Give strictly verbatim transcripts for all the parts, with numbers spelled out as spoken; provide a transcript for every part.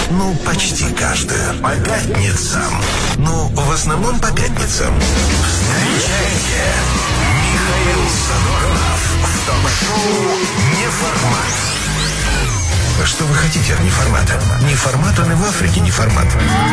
Ну, почти каждую. По пятницам. Ну, в основном по пятницам. Встречайте, Михаил Задорнов в ток-шоу «Неформат». Что вы хотите от неформата? Неформат, он и в Африке неформат.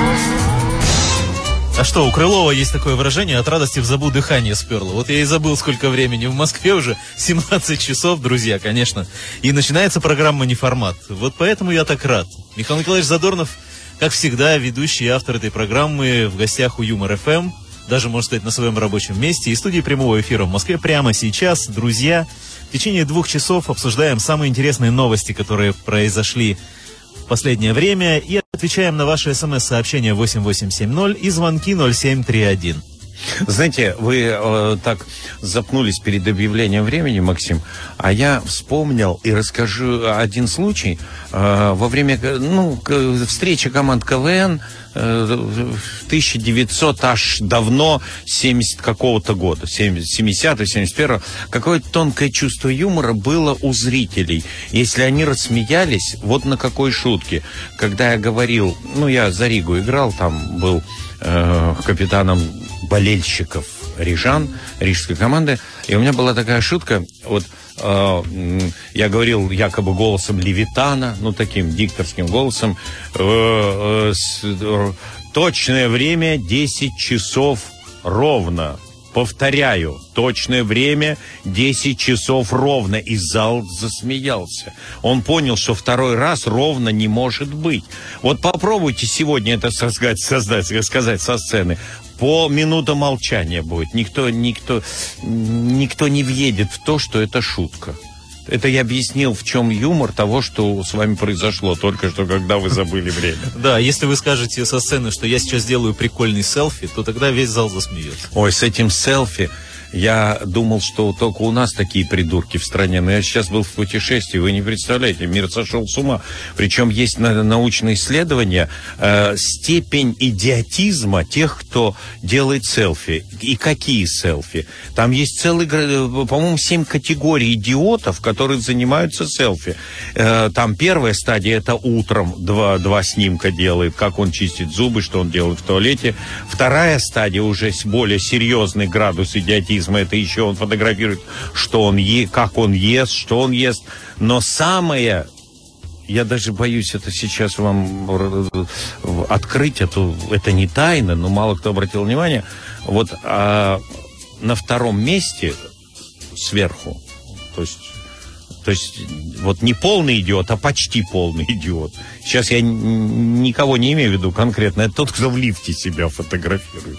А что, у Крылова есть такое выражение: от радости в забу дыхание сперло. Вот я и забыл, сколько времени. В Москве уже семнадцать часов, друзья, конечно. И начинается программа «Неформат». Вот поэтому я так рад. Михаил Николаевич Задорнов, как всегда, ведущий и автор этой программы, в гостях у Юмор эф эм. Даже, можно сказать, на своем рабочем месте. И студии прямого эфира в Москве прямо сейчас. Друзья, в течение двух часов обсуждаем самые интересные новости, которые произошли в последнее время, и отвечаем на ваши смс-сообщения восемь восемь семь ноль и звонки ноль семь три один. Знаете, вы э, так запнулись перед объявлением времени, Максим, а я вспомнил и расскажу один случай. Э, во время ну, встречи команд КВН э, в тысяча девятисотом, аж давно, семидесятого какого-то года, семидесятого, семьдесят первого, какое-то тонкое чувство юмора было у зрителей. Если они рассмеялись, вот на какой шутке. Когда я говорил, ну, я за Ригу играл, там был э, капитаном болельщиков рижан, рижской команды. И у меня была такая шутка, вот э, я говорил якобы голосом Левитана, ну таким дикторским голосом, э, э, с, э, точное время десять часов ровно. Повторяю, точное время десять часов ровно. И зал засмеялся. Он понял, что второй раз ровно не может быть. Вот попробуйте сегодня это создать, создать, сказать со сцены. По минута молчания будет. Никто, никто, никто не въедет в то, что это шутка. Это я объяснил, в чем юмор того, что с вами произошло только что, когда вы забыли время. Да, если вы скажете со сцены, что я сейчас делаю прикольный селфи, то тогда весь зал засмеется. Ой, с этим селфи я думал, что только у нас такие придурки в стране, но я сейчас был в путешествии, вы не представляете, мир сошел с ума. Причем есть научные исследования, э, степень идиотизма тех, кто делает селфи. И какие селфи? Там есть целый, по-моему, семь категорий идиотов, которые занимаются селфи. Э, там первая стадия — это утром два, два снимка делает, как он чистит зубы, что он делает в туалете. Вторая стадия уже более серьезный градус идиотизма. Это еще он фотографирует, что он е, как он ест, что он ест. Но самое, я даже боюсь это сейчас вам открыть, это, это не тайна, но мало кто обратил внимание. Вот а, на втором месте сверху, то есть, то есть вот не полный идиот, а почти полный идиот. Сейчас я никого не имею в виду конкретно, это тот, кто в лифте себя фотографирует.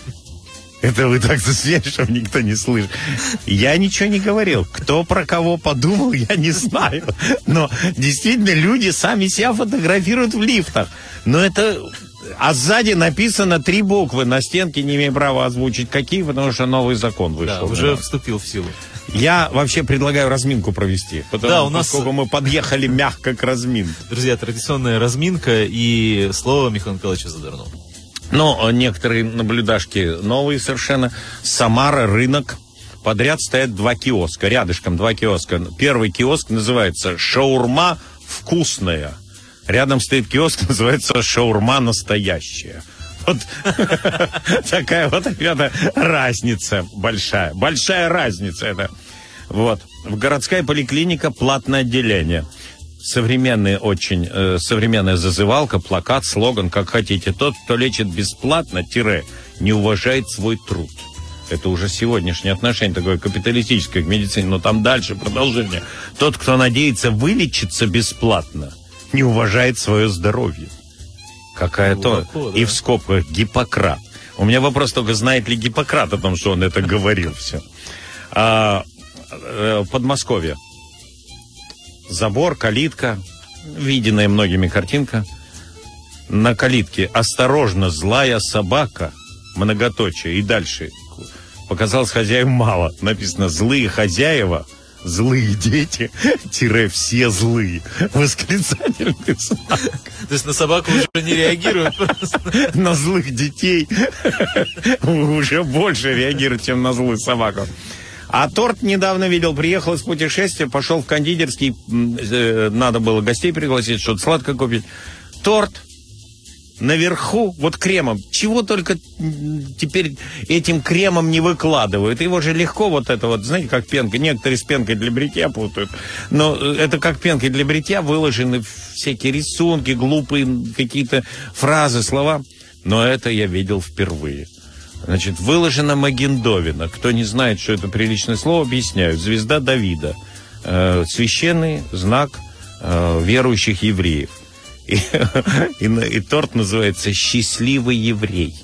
Это вы так засмеялись, чтобы никто не слышит. Я ничего не говорил. Кто про кого подумал, я не знаю. Но действительно люди сами себя фотографируют в лифтах. Но это... А сзади написано три буквы на стенке, не имею права озвучить какие, потому что новый закон вышел. Да, уже вступил в силу. Я вообще предлагаю разминку провести. Потому, да, у нас... Поскольку мы подъехали мягко к разминке. Друзья, традиционная разминка и слово Михаила Николаевича Задорнова. Но некоторые наблюдашки новые совершенно. Самара, рынок. Подряд стоят два киоска. Рядышком два киоска. Первый киоск называется «Шаурма вкусная». Рядом стоит киоск, называется «Шаурма настоящая». Вот такая вот, ребята, разница большая. Большая разница это. Вот. Городская поликлиника, платное отделение. Современная очень, э, современная зазывалка, плакат, слоган, как хотите. Тот, кто лечит бесплатно, тире, не уважает свой труд. Это уже сегодняшнее отношение, такое капиталистическое к медицине, но там дальше продолжение. Тот, кто надеется вылечиться бесплатно, не уважает свое здоровье. Какая-то... Да. И в скобках Гиппократ. У меня вопрос только, знает ли Гиппократ о том, что он это говорил все. А, э, Подмосковье. Забор, калитка, виденная многими картинка. На калитке «Осторожно, злая собака», многоточие, и дальше. Показалось хозяевам мало. Написано «Злые хозяева, злые дети, тире все злые». Восклицательный знак. То есть на собаку уже не реагируют просто? На злых детей уже больше реагируют, чем на злую собаку. А торт недавно видел, приехал из путешествия, пошел в кондитерский, надо было гостей пригласить, что-то сладкое купить. торт наверху, вот кремом. Чего только теперь этим кремом не выкладывают. Его же легко вот это вот, знаете, как пенка. Некоторые с пенкой для бритья путают. Но это как пенкой для бритья выложены всякие рисунки, глупые какие-то фразы, слова. Но это я видел впервые. Значит, выложена Магендовина. Кто не знает, что это приличное слово, объясняю. Звезда Давида. Э, священный знак э, верующих евреев. И, и, и торт называется «Счастливый еврей».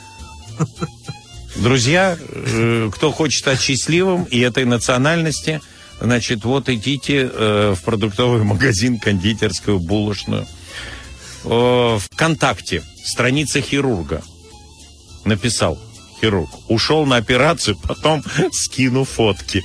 Друзья, э, кто хочет стать счастливым и этой национальности, значит, вот идите э, в продуктовый магазин, кондитерскую, булочную. Э, ВКонтакте, страница хирурга. Написал хирург. Ушел на операцию, потом скину фотки.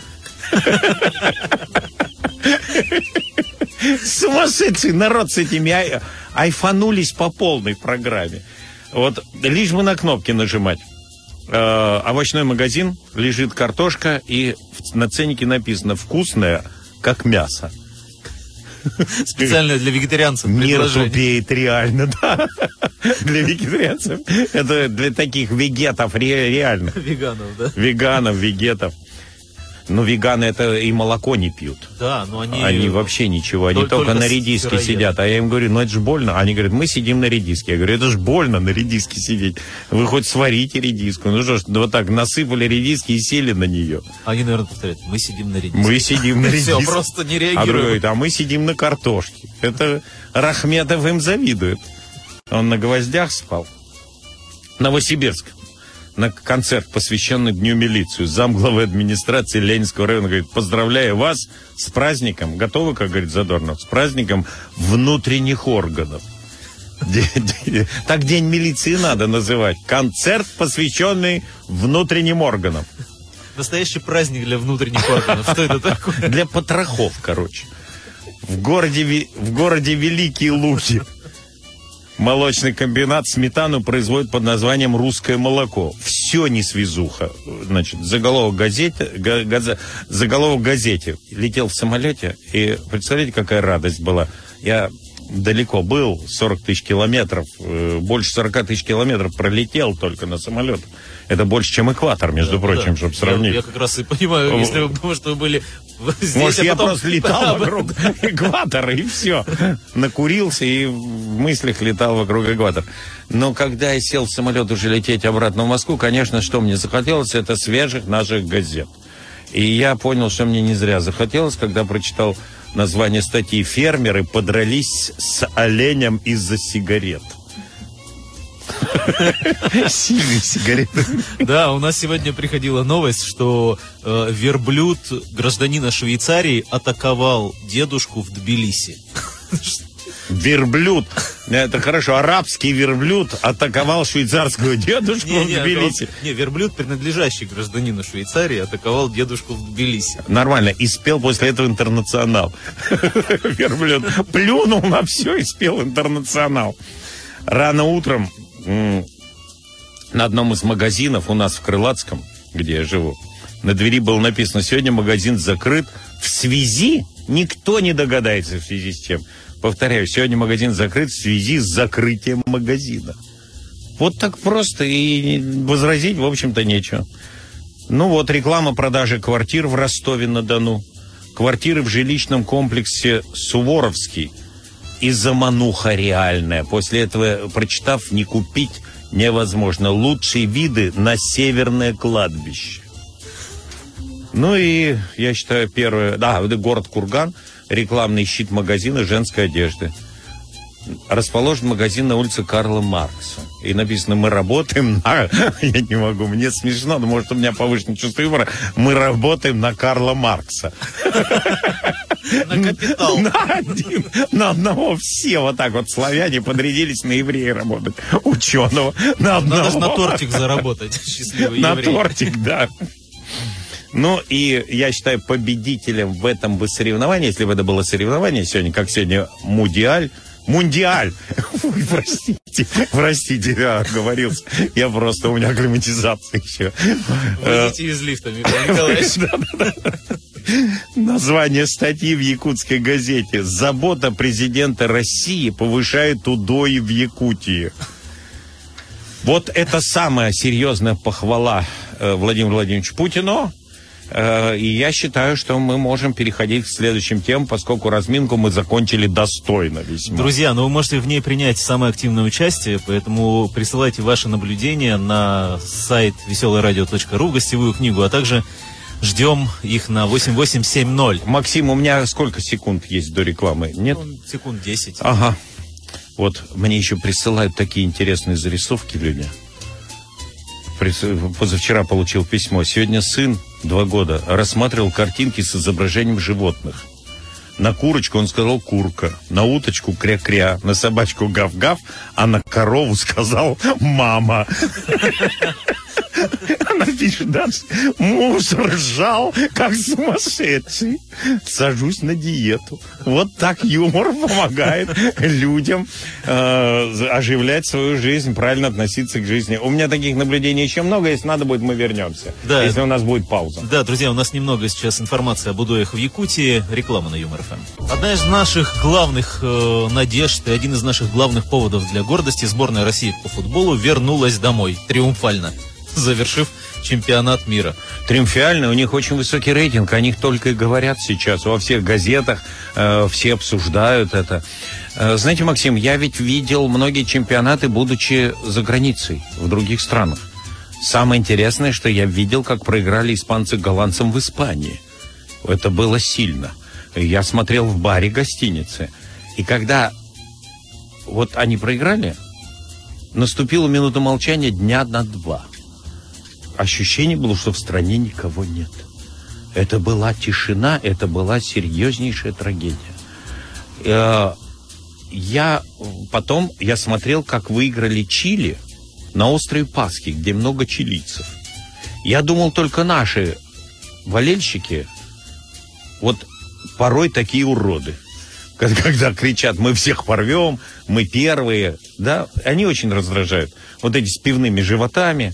Сумасшедший народ с этими ай- айфанулись по полной программе. Вот лишь бы на кнопки нажимать. Э, овощной магазин, лежит картошка, и на ценнике написано «вкусная, как мясо». Специально для вегетарианцев. Мир тупеет реально, да. Для вегетарианцев. Это для таких вегетов реально. Веганов, да? Веганов, вегетов. Ну, веганы это и молоко не пьют. Да, но они... Они вообще ничего, они только, только на редиске сыроед. Сидят. А я им говорю, ну это ж больно. Они говорят, мы сидим на редиске. Я говорю, это ж больно на редиске сидеть. Вы хоть сварите редиску. Ну что ж, вот так насыпали редиски и сели на нее. Они, наверное, повторяют, мы сидим на редиске. Мы сидим на редиске. Все, просто не реагируем. А другой говорит, а мы сидим на картошке. Это Рахметов им завидует. Он на гвоздях спал. Новосибирск. На концерт, посвященный Дню милиции. Замглавы администрации Ленинского района говорит, поздравляю вас с праздником. Готовы, как говорит Задорнов, с праздником внутренних органов. Так День милиции надо называть. Концерт, посвященный внутренним органам. Настоящий праздник для внутренних органов. Что это такое? Для потрохов, короче. В городе, в городе Великие Луки молочный комбинат сметану производит под названием «Русское молоко». Все несвязуха. Значит, заголовок газете, газе, заголовок газете. Летел в самолете, и представляете, какая радость была. Я далеко был, сорок тысяч километров, больше сорок тысяч километров пролетел только на самолет. Это больше, чем экватор, между да, прочим, да. чтобы сравнить. Я, я как раз и понимаю, если вы думаете, что вы были здесь, может, а я потом... просто летал вокруг экватора, и все. Накурился и в мыслях летал вокруг экватора. Но когда я сел в самолет уже лететь обратно в Москву, конечно, что мне захотелось, это свежих наших газет. И я понял, что мне не зря захотелось, когда прочитал название статьи «Фермеры подрались с оленем из-за сигарет». Сильные сигареты. Да, у нас сегодня приходила новость, что э, верблюд гражданина Швейцарии атаковал дедушку в Тбилиси. Верблюд, это хорошо, арабский верблюд атаковал швейцарскую дедушку не, в не, Тбилиси. Не, верблюд, принадлежащий гражданину Швейцарии, атаковал дедушку в Тбилиси. Нормально, и спел после этого «Интернационал». Верблюд плюнул на все и спел «Интернационал». Рано утром на одном из магазинов у нас в Крылатском, где я живу, на двери было написано: сегодня магазин закрыт в связи, никто не догадается в связи с чем. Повторяю, сегодня магазин закрыт в связи с закрытием магазина. Вот так просто, и возразить, в общем-то, нечего. Ну вот, реклама продажи квартир в Ростове-на-Дону. Квартиры в жилищном комплексе Суворовский. И замануха реальная. После этого, прочитав, не купить невозможно. Лучшие виды на северное кладбище. Ну и, я считаю, первое... Да, это город Курган. Рекламный щит магазина женской одежды. Расположен магазин на улице Карла Маркса. И написано: мы работаем на... Я не могу, мне смешно, но может у меня повышенное чувство юмора. Мы работаем на Карла Маркса. На капитал. На, один, на одного все вот так вот славяне подрядились на еврея работать. Ученого. На одного. Надо же на тортик заработать. Счастливый на еврей. На тортик, да. Ну, и я считаю, победителем в этом бы соревновании, если бы это было соревнование сегодня, как сегодня Мундиаль, Мундиаль, ой, простите, простите, я оговорился, я просто, у меня акклиматизация еще. Выйдите из лифта, Михаил Николаевич. Название статьи в якутской газете: «Забота президента России повышает удои в Якутии». Вот это самая серьезная похвала э, Владимиру Владимировичу Путину. Э, и я считаю, что мы можем переходить к следующим темам, поскольку разминку мы закончили достойно весьма. Друзья, ну вы можете в ней принять самое активное участие, поэтому присылайте ваши наблюдения на сайт веселое радио точка ру, гостевую книгу, а также ждем их на восемь восемь семь ноль. Максим, у меня сколько секунд есть до рекламы? Нет? Ну, секунд десять. Ага. Вот мне еще присылают такие интересные зарисовки люди. Позавчера получил письмо. Сегодня сын, два года, рассматривал картинки с изображением животных. На курочку он сказал «курка», на уточку «кря-кря», на собачку «гав-гав», а на корову сказал «мама». Она пишет дальше: муж ржал, как сумасшедший. Сажусь на диету. Вот так юмор помогает людям э, оживлять свою жизнь, правильно относиться к жизни. У меня таких наблюдений еще много. Если надо будет, мы вернемся. Да. Если у нас будет пауза. Да, друзья, у нас немного сейчас информации об удоях в Якутии. Реклама на Юмор ФМ. Одна из наших главных э, надежд и один из наших главных поводов для гордости — сборная России по футболу вернулась домой триумфально, завершив чемпионат мира. Триумфально, у них очень высокий рейтинг, о них только и говорят сейчас во всех газетах, э, все обсуждают это. Э, знаете, Максим, я ведь видел многие чемпионаты, будучи за границей, в других странах. Самое интересное, что я видел, как проиграли испанцы голландцам в Испании. Это было сильно. Я смотрел в баре гостиницы, и когда вот они проиграли, наступила минута молчания дня на два. Ощущение было, что в стране никого нет. Это была тишина, это была серьезнейшая трагедия. Я потом я смотрел, как выиграли Чили на острове Пасхи, где много чилийцев. Я думал, только наши болельщики вот порой такие уроды. Когда кричат: мы всех порвем, мы первые, да, они очень раздражают. Вот эти с пивными животами.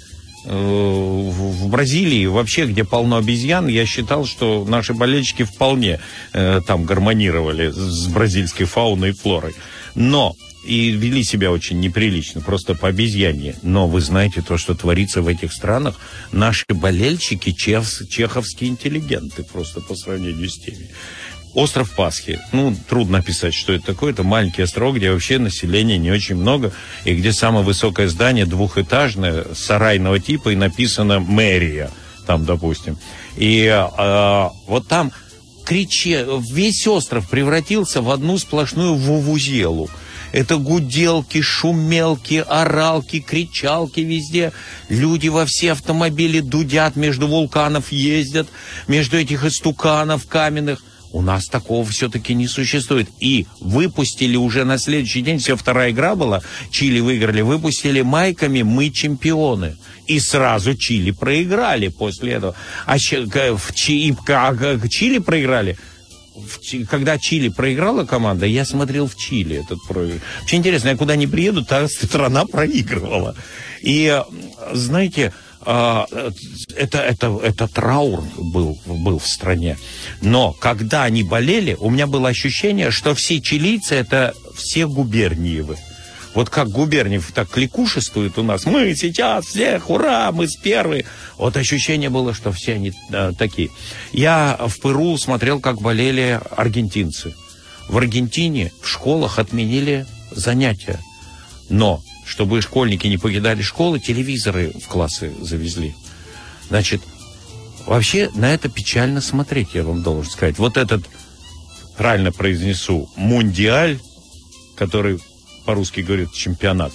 В Бразилии, вообще, где полно обезьян, я считал, что наши болельщики вполне э, там гармонировали с бразильской фауной и флорой. Но и вели себя очень неприлично, просто по обезьяне. Но вы знаете, то, что творится в этих странах, наши болельщики чех, чеховские интеллигенты, просто по сравнению с теми. Остров Пасхи. Ну, трудно описать, что это такое. Это маленький остров, где вообще населения не очень много, и где самое высокое здание двухэтажное, сарайного типа, и написано «Мэрия», там, допустим. И э, вот там кричи, весь остров превратился в одну сплошную вувузелу. Это гуделки, шумелки, оралки, кричалки везде. Люди во все автомобили дудят, между вулканов ездят, между этих истуканов каменных. У нас такого все-таки не существует. И выпустили уже на следующий день, все, вторая игра была, Чили выиграли, выпустили майками «Мы чемпионы». И сразу Чили проиграли после этого. А в Чили проиграли. Когда Чили проиграла команда, я смотрел в Чили этот проигрыш. Очень интересно, я куда ни приеду, та страна проигрывала. И, знаете... Это, это, это траур был, был в стране. Но когда они болели, у меня было ощущение, что все чилийцы — это все губерниевы. Вот как Губерниев так кликушествует у нас: мы сейчас всех, ура, мы с первые. Вот ощущение было, что все они а, такие. Я в Перу смотрел, как болели аргентинцы. В Аргентине в школах отменили занятия. Но чтобы школьники не покидали школы, телевизоры в классы завезли. Значит, вообще на это печально смотреть, я вам должен сказать. Вот этот, правильно произнесу, мундиаль, который по-русски говорит чемпионат.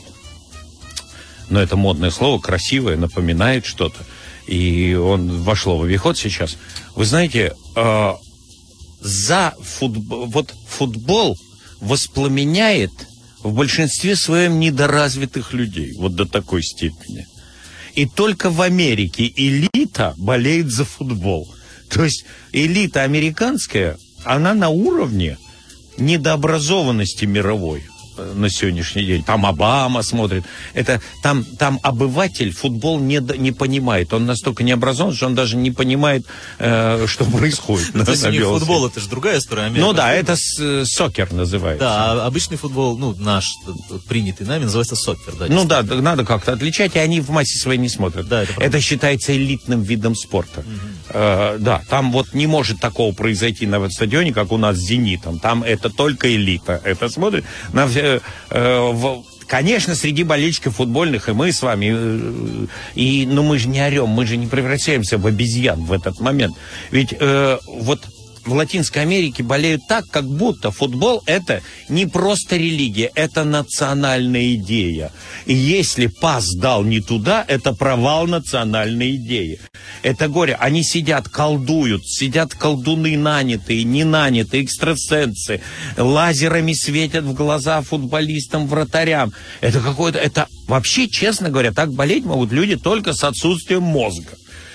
Но это модное слово, красивое, напоминает что-то. И он вошло в обиход сейчас. Вы знаете, э, за футбол, вот футбол воспламеняет в большинстве своем недоразвитых людей. Вот до такой степени. И только в Америке элита болеет за футбол. То есть элита американская, она на уровне недообразованности мировой. на сегодняшний день. Там Обама смотрит. Это, там, там обыватель футбол не, не понимает. Он настолько не образован, что он даже не понимает, э, что происходит. То есть у них футбол, это же другая история. Ну да, это сокер называется. Да, а обычный футбол, ну, наш, принятый нами, называется сокер. Ну да, надо как-то отличать, и они в массе своей не смотрят. Да, это, это считается элитным видом спорта. Угу. Э, да, там вот не может такого произойти на стадионе, как у нас с «Зенитом». Там это только элита. Это смотрит на все... Э, в, конечно, среди болельщиков футбольных, и мы с вами, э, и, но мы же не орем, мы же не превращаемся в обезьян в этот момент. Ведь э, вот в Латинской Америке болеют так, как будто футбол это не просто религия, это национальная идея. И если пас дал не туда, это провал национальной идеи. Это горе. Они сидят, колдуют, сидят колдуны нанятые, не нанятые, экстрасенсы, лазерами светят в глаза футболистам, вратарям. Это какое-то, это вообще, честно говоря, так болеть могут люди только с отсутствием мозга.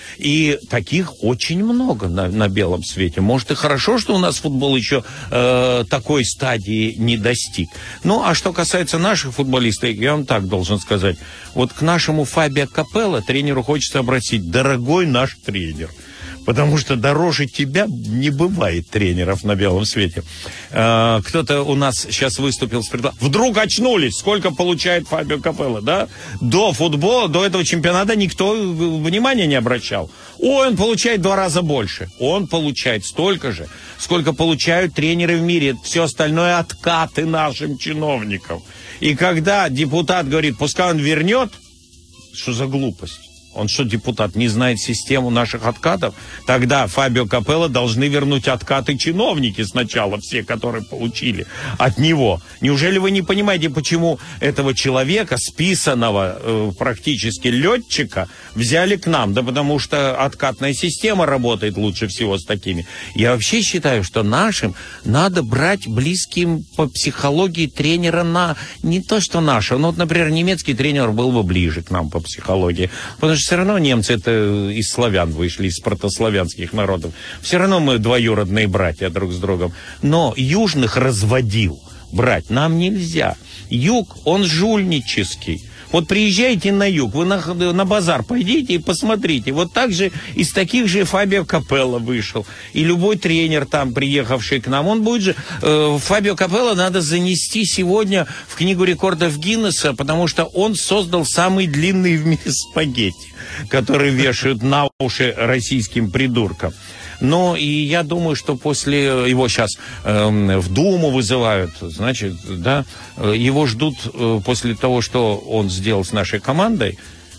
И таких очень много на, на белом свете. Может, и хорошо, что у нас футбол еще э, такой стадии не достиг. Ну, а что касается наших футболистов, я вам так должен сказать. Вот к нашему Фабио Капелло тренеру хочется обратить: дорогой наш тренер. Потому что дороже тебя не бывает тренеров на белом свете. Э, кто-то у нас сейчас выступил с предложением. Вдруг очнулись, сколько получает Фабио Капелло, да? До футбола, до этого чемпионата никто внимания не обращал. Ой, он получает в два раза больше. Он получает столько же, сколько получают тренеры в мире. Все остальное откаты нашим чиновникам. И когда депутат говорит, пускай он вернет, что за глупость? Он что, депутат, не знает систему наших откатов? Тогда Фабио Капелло должны вернуть откаты чиновники сначала, все, которые получили от него. Неужели вы не понимаете, почему этого человека, списанного э, практически летчика, взяли к нам? Да потому что откатная система работает лучше всего с такими. Я вообще считаю, что нашим надо брать близким по психологии тренера на... Не то, что нашего, но вот, например, немецкий тренер был бы ближе к нам по психологии. Потому что все равно немцы это из славян вышли, из протославянских народов. Все равно мы двоюродные братья друг с другом. Но южных разводил брать нам нельзя. Юг, он жульнический. Вот приезжайте на юг, вы на, на базар пойдите и посмотрите. Вот так же из таких же Фабио Капелло вышел. И любой тренер там, приехавший к нам, он будет же... Э, Фабио Капелло надо занести сегодня в книгу рекордов Гиннесса, потому что он создал самый длинный в мире спагетти, которые вешают на уши российским придуркам. Ну, и я думаю, что после его сейчас э, в Думу вызывают, значит, да, его ждут э, после того, что он сделал с нашей командой,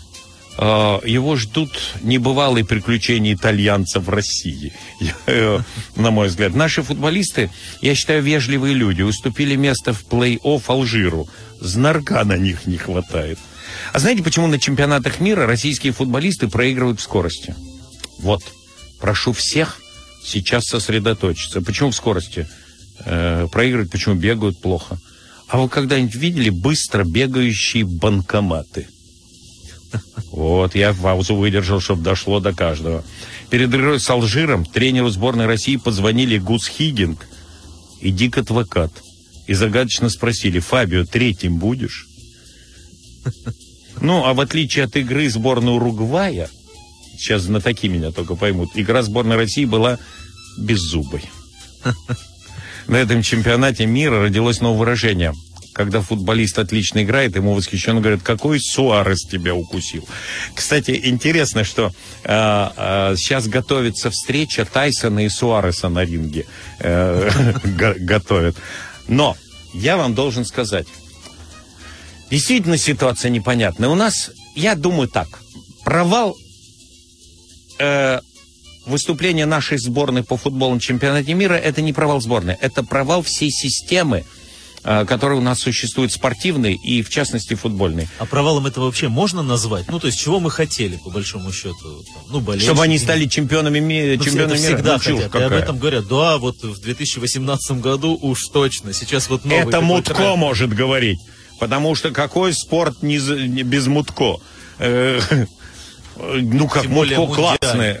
э, его ждут небывалые приключения итальянцев в России, э, на мой взгляд. Наши футболисты, я считаю, вежливые люди, уступили место в плей-офф Алжиру. Знарка на них не хватает. А знаете, почему на чемпионатах мира российские футболисты проигрывают в скорости? Вот. Прошу всех сейчас сосредоточиться. Почему в скорости э, проигрывают, почему бегают плохо? А вы когда-нибудь видели быстро бегающие банкоматы? Вот, я паузу выдержал, чтобы дошло до каждого. Перед игрой с Алжиром тренеру сборной России позвонили Гус Хиггинг и Дик Адвокат. И загадочно спросили: Фабио, третьим будешь? Ну, а в отличие от игры сборной Уругвая, сейчас знатоки меня только поймут, игра сборной России была беззубой. На этом чемпионате мира родилось новое выражение. Когда футболист отлично играет, ему восхищенно говорят: какой Суарес тебя укусил. Кстати, интересно, что э, э, сейчас готовится встреча Тайсона и Суареса на ринге. Э, готовят. Но я вам должен сказать, действительно ситуация непонятная. У нас, я думаю так, провал Э, выступление нашей сборной по футболу на чемпионате мира — это не провал сборной, это провал всей системы, э, которая у нас существует, спортивной и, в частности, футбольной. А провалом это вообще можно назвать? Ну, то есть, чего мы хотели, по большому счету? Там, ну, болельщики. Чтобы они стали чемпионами, ми- ну, чемпионами это мира. Всегда ну, хотят. И об этом говорят. Да, вот в две тысячи восемнадцатом году уж точно. Сейчас вот новый... Это Мутко тренд. Может говорить. Потому что какой спорт не, не без Мутко? Э, Ну, как Мутко классный.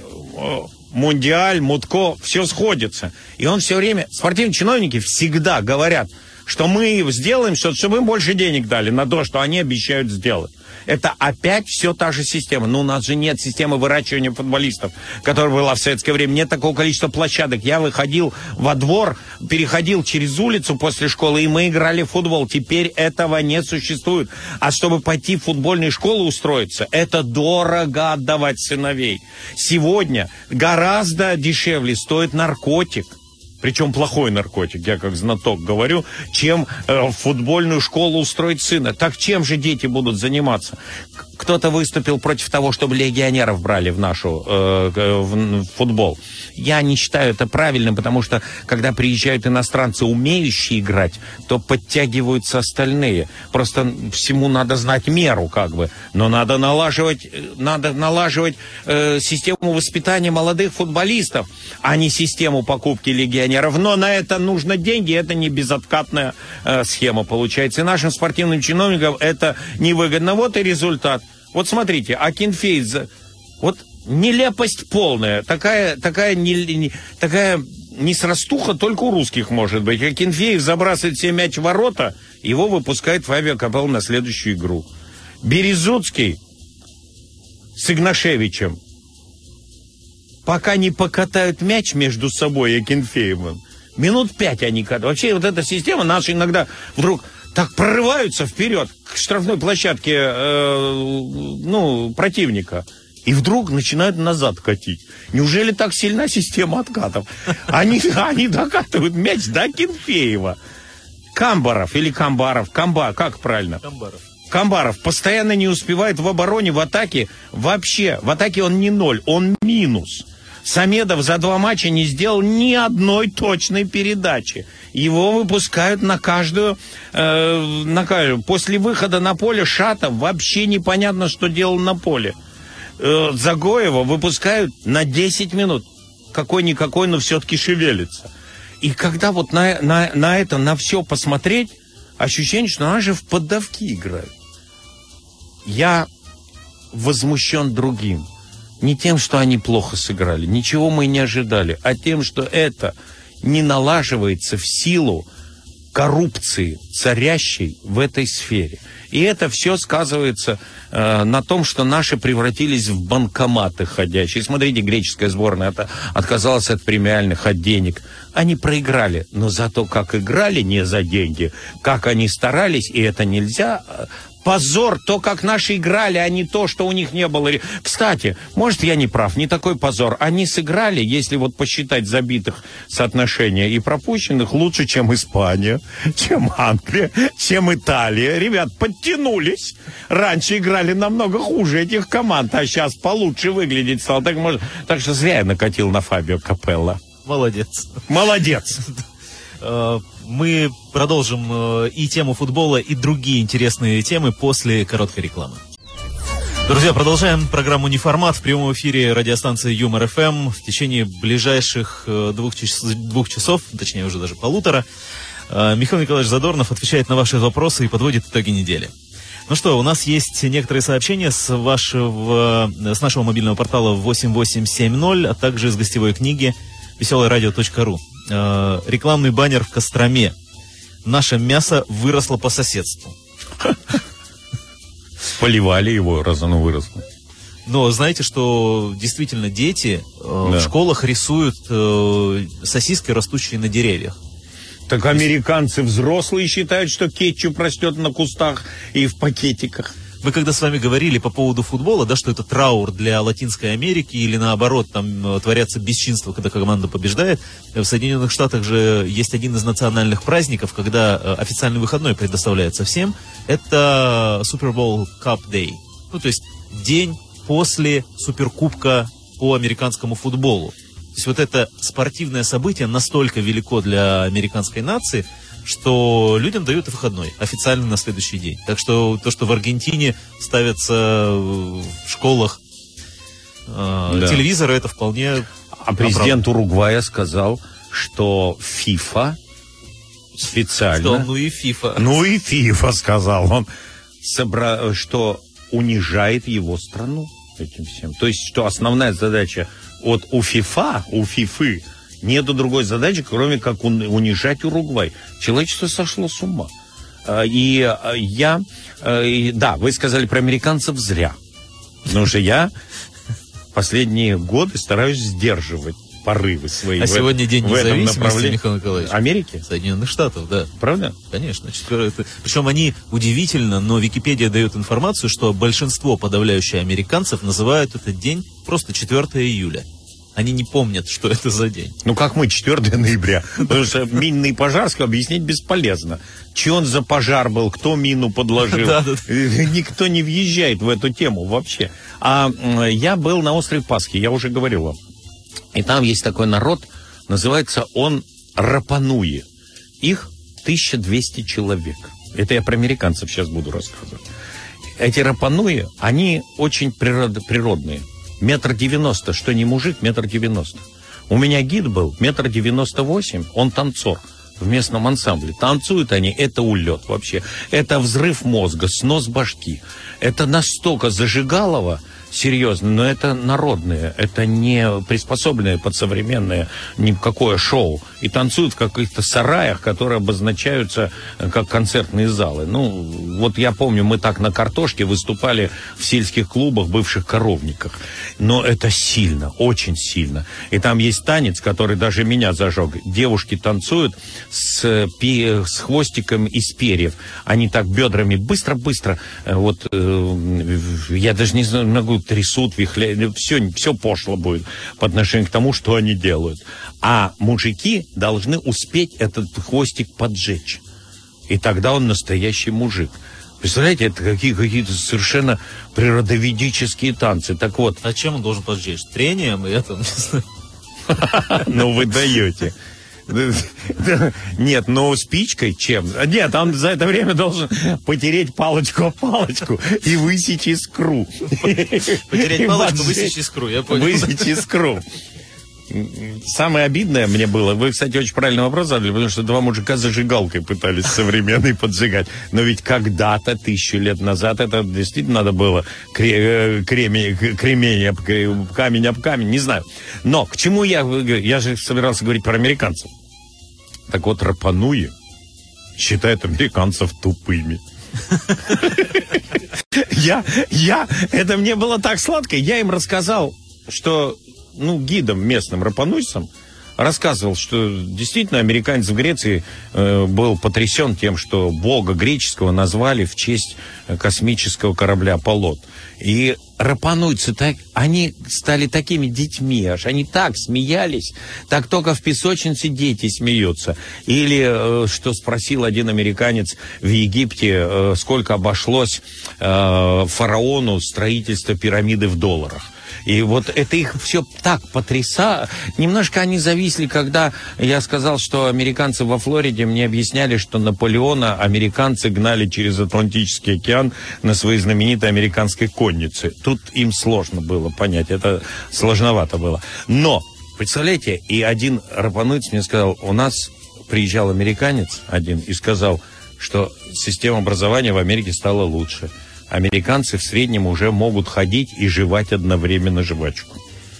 Мундиаль, Мутко, все сходится. И он все время... Спортивные чиновники всегда говорят: что мы сделаем что-то, чтобы им больше денег дали на то, что они обещают сделать. Это опять все та же система. Но у нас же нет системы выращивания футболистов, которая была в советское время. Нет такого количества площадок. Я выходил во двор, переходил через улицу после школы, и мы играли в футбол. Теперь этого не существует. А чтобы пойти в футбольную школу устроиться, это дорого отдавать сыновей. Сегодня гораздо дешевле стоит наркотик. Причем плохой наркотик, я как знаток говорю, чем э, в футбольную школу устроить сына. Так чем же дети будут заниматься? Кто-то выступил против того, чтобы легионеров брали в нашу э, в, в футбол. Я не считаю это правильным, потому что, когда приезжают иностранцы, умеющие играть, то подтягиваются остальные. Просто всему надо знать меру, как бы. Но надо налаживать, надо налаживать э, систему воспитания молодых футболистов, а не систему покупки легионеров. Но на это нужно деньги, это не безоткатная э, схема получается. И нашим спортивным чиновникам это невыгодно. Вот и результат. Вот смотрите, Акинфеев, вот нелепость полная, такая, такая, не, не, такая несрастуха только у русских может быть. Акинфеев забрасывает себе мяч в ворота, его выпускает Фабио Капелло на следующую игру. Березуцкий с Игнашевичем, пока не покатают мяч между собой и Акинфеевым, минут пять они катают. Вообще вот эта система, наши иногда вдруг так прорываются вперед к штрафной площадке э, ну, противника. И вдруг начинают назад катить. Неужели так сильна система откатов? Они, они докатывают мяч до Акинфеева. Камбаров или Камбаров. Камба, как правильно? Камбаров. Камбаров постоянно не успевает в обороне, в атаке. Вообще, в атаке он не ноль, он минус. Самедов за два матча не сделал ни одной точной передачи. Его выпускают на каждую, э, на каждую. После выхода на поле Шатов вообще непонятно, что делал на поле. Э, Загоева выпускают на десять минут. Какой-никакой, но все-таки шевелится. И когда вот на, на, на это, на все посмотреть, ощущение, что она же в поддавки играет. Я возмущен другим. Не тем, что они плохо сыграли, ничего мы не ожидали, а тем, что это не налаживается в силу коррупции, царящей в этой сфере. И это все сказывается э, на том, что наши превратились в банкоматы ходячие. Смотрите, греческая сборная это отказалась от премиальных, от денег. Они проиграли, но зато как играли не за деньги, как они старались, и это нельзя... Позор, то, как наши играли, а не то, что у них не было. Кстати, может, я не прав, не такой позор. Они сыграли, если вот посчитать забитых соотношения и пропущенных, лучше, чем Испания, чем Англия, чем Италия. Ребят, подтянулись. Раньше играли намного хуже этих команд, а сейчас получше выглядеть стало. Так, может, так что зря я накатил на Фабио Капелло. Молодец. Молодец. Мы продолжим и тему футбола, и другие интересные темы после короткой рекламы. Друзья, продолжаем программу «Неформат» в прямом эфире радиостанции Юмор эф эм в течение ближайших двух, час, двух часов, точнее уже даже полутора. Михаил Николаевич Задорнов отвечает на ваши вопросы и подводит итоги недели. Ну что, у нас есть некоторые сообщения с, вашего, с нашего мобильного портала восемь восемь семь ноль, а также из гостевой книги веселое радио точка ру. Э, рекламный баннер в Костроме. Наше мясо выросло по соседству. Поливали его, раз оно выросло. Но знаете, что действительно дети э, да. в школах рисуют э, сосиски, растущие на деревьях. Так американцы взрослые считают, что кетчуп растет на кустах и в пакетиках. Мы когда с вами говорили по поводу футбола, да, что это траур для Латинской Америки или наоборот, там творятся бесчинства, когда команда побеждает. В Соединенных Штатах же есть один из национальных праздников, когда официальный выходной предоставляется всем. Это Super Bowl Cup Day. Ну, то есть день после Суперкубка по американскому футболу. То есть вот это спортивное событие настолько велико для американской нации, что людям дают выходной официально на следующий день. Так что то, что в Аргентине ставятся в школах э, да. телевизоры, это вполне... А президент Уругвая сказал, что FIFA специально... Что, ну и FIFA. Ну и FIFA, сказал он, собра... что унижает его страну этим всем. То есть, что основная задача вот у FIFA, у FIFA Нету другой задачи, кроме как унижать Уругвай. Человечество сошло с ума. И я... Да, вы сказали про американцев зря. Потому что я последние годы стараюсь сдерживать порывы свои. А в сегодня этом, день независимости, Михаил Николаевич. Америки? Соединенных Штатов, да. Правда? Конечно. Причем они удивительно, но Википедия дает информацию, что большинство подавляющее американцев называют этот день просто четвёртого июля. Они не помнят, что это за день. Ну, как мы, четвёртого ноября. Потому что минный пожар объяснить бесполезно. Че он за пожар был, кто мину подложил. Никто не въезжает в эту тему вообще. А я был на острове Пасхи, я уже говорил вам. И там есть такой народ, называется он Рапануи. Их тысяча двести человек. Это я про американцев сейчас буду рассказывать. Эти Рапануи, они очень природ, природные. Метр девяносто, что не мужик, метр девяносто. У меня гид был метр девяносто восемь, он танцор в местном ансамбле. Танцуют они, это улет вообще. Это взрыв мозга, снос башки. Это настолько зажигалово, серьезно, но это народные, это не приспособленные под современное никакое шоу. И танцуют в каких-то сараях, которые обозначаются как концертные залы. Ну, вот я помню, мы так на картошке выступали в сельских клубах, бывших коровниках. Но это сильно, очень сильно. И там есть танец, который даже меня зажег. Девушки танцуют с, пи, с хвостиком из перьев. Они так бедрами быстро-быстро, вот, э, я даже не знаю, могу трясут, вихляют, все, все пошло будет по отношению к тому, что они делают. А мужики должны успеть этот хвостик поджечь. И тогда он настоящий мужик. Представляете, это какие, какие-то совершенно природоведические танцы. Так вот. А чем он должен поджечь? Трением и это? Ну, вы даете. Нет, но спичкой чем? Нет, он за это время должен потереть палочку о палочку и высечь искру. Потереть палочку, высечь искру, я понял. Высечь искру. Самое обидное мне было, вы, кстати, очень правильный вопрос задали, потому что два мужика зажигалкой пытались современной поджигать. Но ведь когда-то, тысячу лет назад, это действительно надо было кремень, кремень об камень об камень, не знаю. Но к чему я, я же собирался говорить про американцев. Так вот, Рапануи считают американцев тупыми. Я, я, это мне было так сладко, я им рассказал, что... ну, гидом местным рапануйцам рассказывал, что действительно американец в Греции э, был потрясен тем, что бога греческого назвали в честь космического корабля «Аполлон». И рапануйцы, так, они стали такими детьми, аж они так смеялись, так только в песочнице дети смеются. Или, э, что спросил один американец в Египте, э, сколько обошлось э, фараону строительство пирамиды в долларах. И вот это их все так потрясало. Немножко они зависли, когда я сказал, что американцы во Флориде мне объясняли, что Наполеона американцы гнали через Атлантический океан на своей знаменитой американской коннице. Тут им сложно было понять, это сложновато было. Но, представляете, и один рапануйц мне сказал, у нас приезжал американец один и сказал, что система образования в Америке стала лучше. Американцы в среднем уже могут ходить и жевать одновременно жвачку.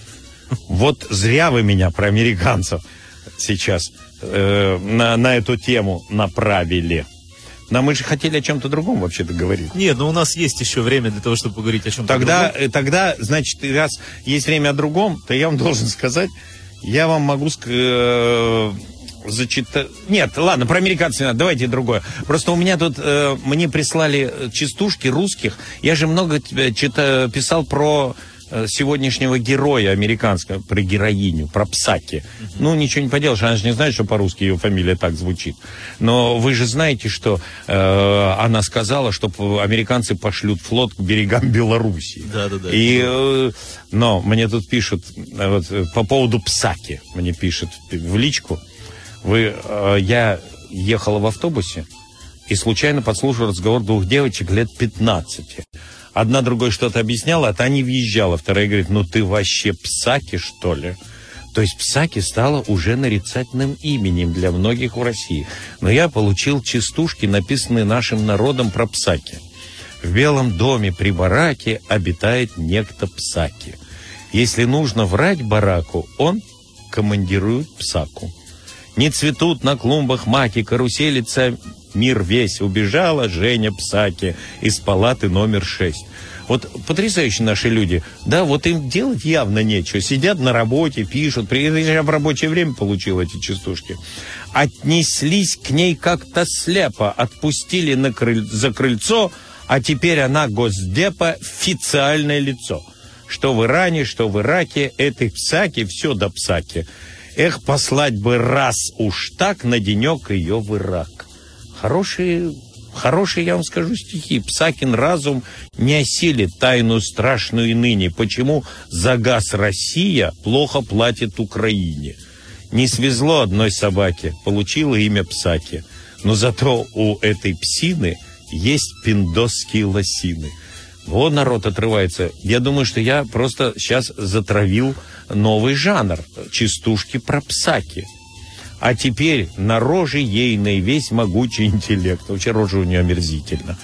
Вот зря вы меня про американцев сейчас э, на, на эту тему направили. Но мы же хотели о чем-то другом вообще-то говорить. Нет, но у нас есть еще время для того, чтобы поговорить о чем-то тогда, другом. Тогда, значит, раз есть время о другом, то я вам должен сказать, я вам могу сказать... Э, зачитать. Нет, ладно, про американцев не надо, давайте другое. Просто у меня тут, э, мне прислали частушки русских. Я же много читаю, писал про э, сегодняшнего героя американского, про героиню, про Псаки. Uh-huh. Ну, ничего не поделаешь, она же не знает, что по-русски ее фамилия так звучит. Но вы же знаете, что э, она сказала, что американцы пошлют флот к берегам Белоруссии. Да-да-да. И, э, но мне тут пишут, вот, по поводу Псаки, мне пишут в личку. Вы, э, я ехала в автобусе и случайно подслушала разговор двух девочек лет пятнадцати. Одна другой что-то объясняла, а та не въезжала. Вторая говорит, ну ты вообще Псаки, что ли? То есть Псаки стала уже нарицательным именем для многих в России. Но я получил частушки, написанные нашим народом про Псаки. В белом доме при бараке обитает некто Псаки. Если нужно врать бараку, он командируют псаку. Не цветут на клумбах маки, каруселится мир весь. Убежала Женя Псаки из палаты номер шесть. Вот потрясающие наши люди. Да, вот им делать явно нечего. Сидят на работе, пишут. Я в рабочее время получил эти частушки. Отнеслись к ней как-то слепо. Отпустили на крыль... за крыльцо, а теперь она госдепа официальное лицо. Что в Иране, что в Ираке, этой Псаки все до Псаки. Эх, послать бы раз уж так на денек ее в Ирак. Хорошие... Хорошие, я вам скажу, стихи. Псакин разум не осилит тайну страшную и ныне. Почему за газ Россия плохо платит Украине? Не свезло одной собаке, получила имя Псаки. Но зато у этой псины есть пиндосские лосины. Вот народ отрывается. Я думаю, что я просто сейчас затравил новый жанр. Частушки про Псаки. А теперь на роже ейной весь могучий интеллект. Вообще рожа у нее омерзительна.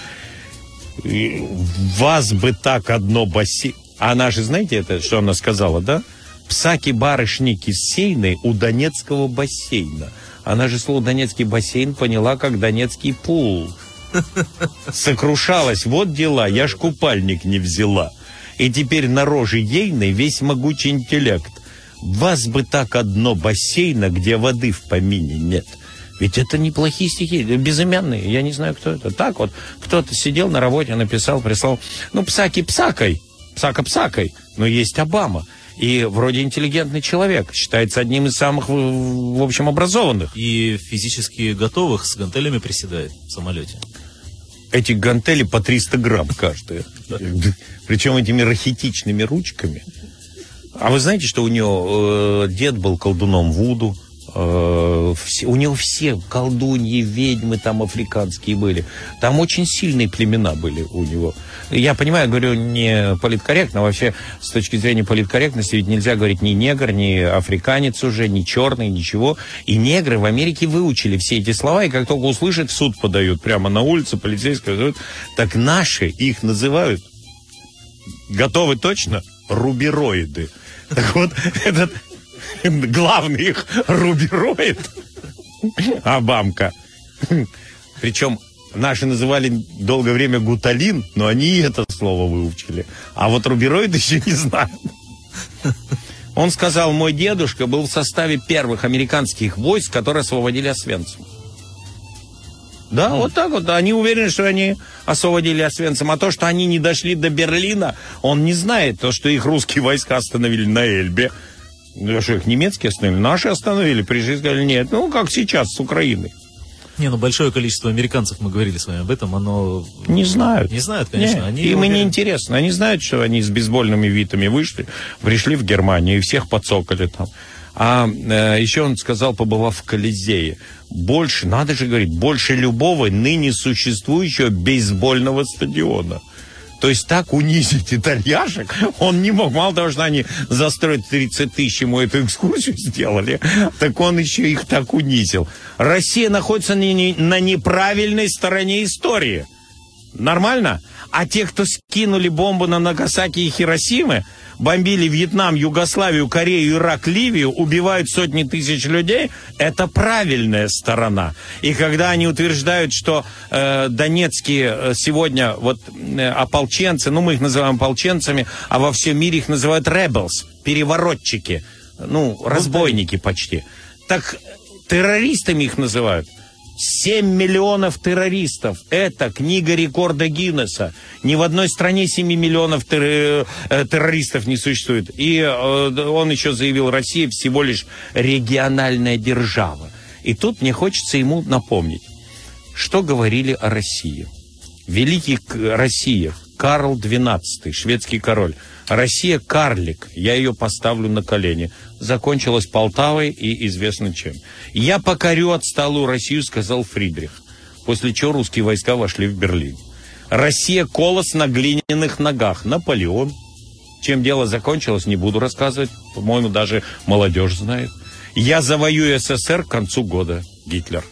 Вас бы так одно бассейн... Она же, знаете, это, что она сказала, да? Псаки-барышни кисейной у Донецкого бассейна. Она же слово «Донецкий бассейн» поняла как «Донецкий пул». Сокрушалась. Вот дела, я ж купальник не взяла. И теперь на роже ейной весь могучий интеллект. Вас бы так одно бассейна, где воды в помине нет. Ведь это неплохие стихи, безымянные, я не знаю, кто это. Так вот, кто-то сидел на работе, написал, прислал. Ну, Псаки псакой, Псака псакой, но есть Обама. И вроде интеллигентный человек, считается одним из самых, в общем, образованных. И физически готовых с гантелями приседает в самолете. Эти гантели по триста грамм каждая. Причем этими рахитичными ручками. А вы знаете, что у него э, дед был колдуном вуду? Э, все, у него все колдуньи, ведьмы там африканские были. Там очень сильные племена были у него. Я понимаю, говорю не политкорректно. Вообще, с точки зрения политкорректности, ведь нельзя говорить ни негр, ни африканец уже, ни черный, ничего. И негры в Америке выучили все эти слова, и как только услышат, в суд подают. Прямо на улице полицейские подают. Так наши их называют, готовы точно, рубероиды. Так вот, этот главный их рубероид Обамка. Причем наши называли долгое время гуталин, но они и это слово выучили. А вот рубероид еще не знают. Он сказал, мой дедушка был в составе первых американских войск, которые освободили Освенцим. Да, mm. вот так вот. Они уверены, что они освободили Освенцим. А то, что они не дошли до Берлина, он не знает. То, что их русские войска остановили на Эльбе. Ну, что их немецкие остановили? Наши остановили. Пришли и сказали, нет. Ну, как сейчас с Украиной. Не, ну большое количество американцев, мы говорили с вами об этом, оно... Не знают. Не знают, конечно. Нет, они им уверены... не интересно. Они знают, что они с бейсбольными витами вышли, пришли в Германию и всех подсокали там. А э, еще он сказал, побывав в Колизее, больше, надо же говорить, больше любого ныне существующего бейсбольного стадиона. То есть так унизить итальяшек он не мог. Мало того, что они застроить тридцать тысяч ему эту экскурсию сделали, так он еще их так унизил. Россия находится на, не, на неправильной стороне истории. Нормально? А те, кто скинули бомбу на Нагасаки и Хиросимы, бомбили Вьетнам, Югославию, Корею, Ирак, Ливию, убивают сотни тысяч людей, это правильная сторона. И когда они утверждают, что э, донецкие сегодня вот э, ополченцы, ну мы их называем ополченцами, а во всем мире их называют rebels, переворотчики, ну разбойники почти. Так террористами их называют. семь миллионов террористов. Это книга рекорда Гиннесса. Ни в одной стране семь миллионов терр... террористов не существует. И э, он еще заявил, Россия всего лишь региональная держава. И тут мне хочется ему напомнить, что говорили о России. Великий Россия, Карл двенадцатый, шведский король. Россия карлик, я ее поставлю на колени. Закончилась Полтавой и известно чем. Я покорю отсталую Россию, сказал Фридрих. После чего русские войска вошли в Берлин. Россия колос на глиняных ногах. Наполеон. Чем дело закончилось, не буду рассказывать. По-моему, даже молодежь знает. Я завоюю СССР к концу года. Гитлер.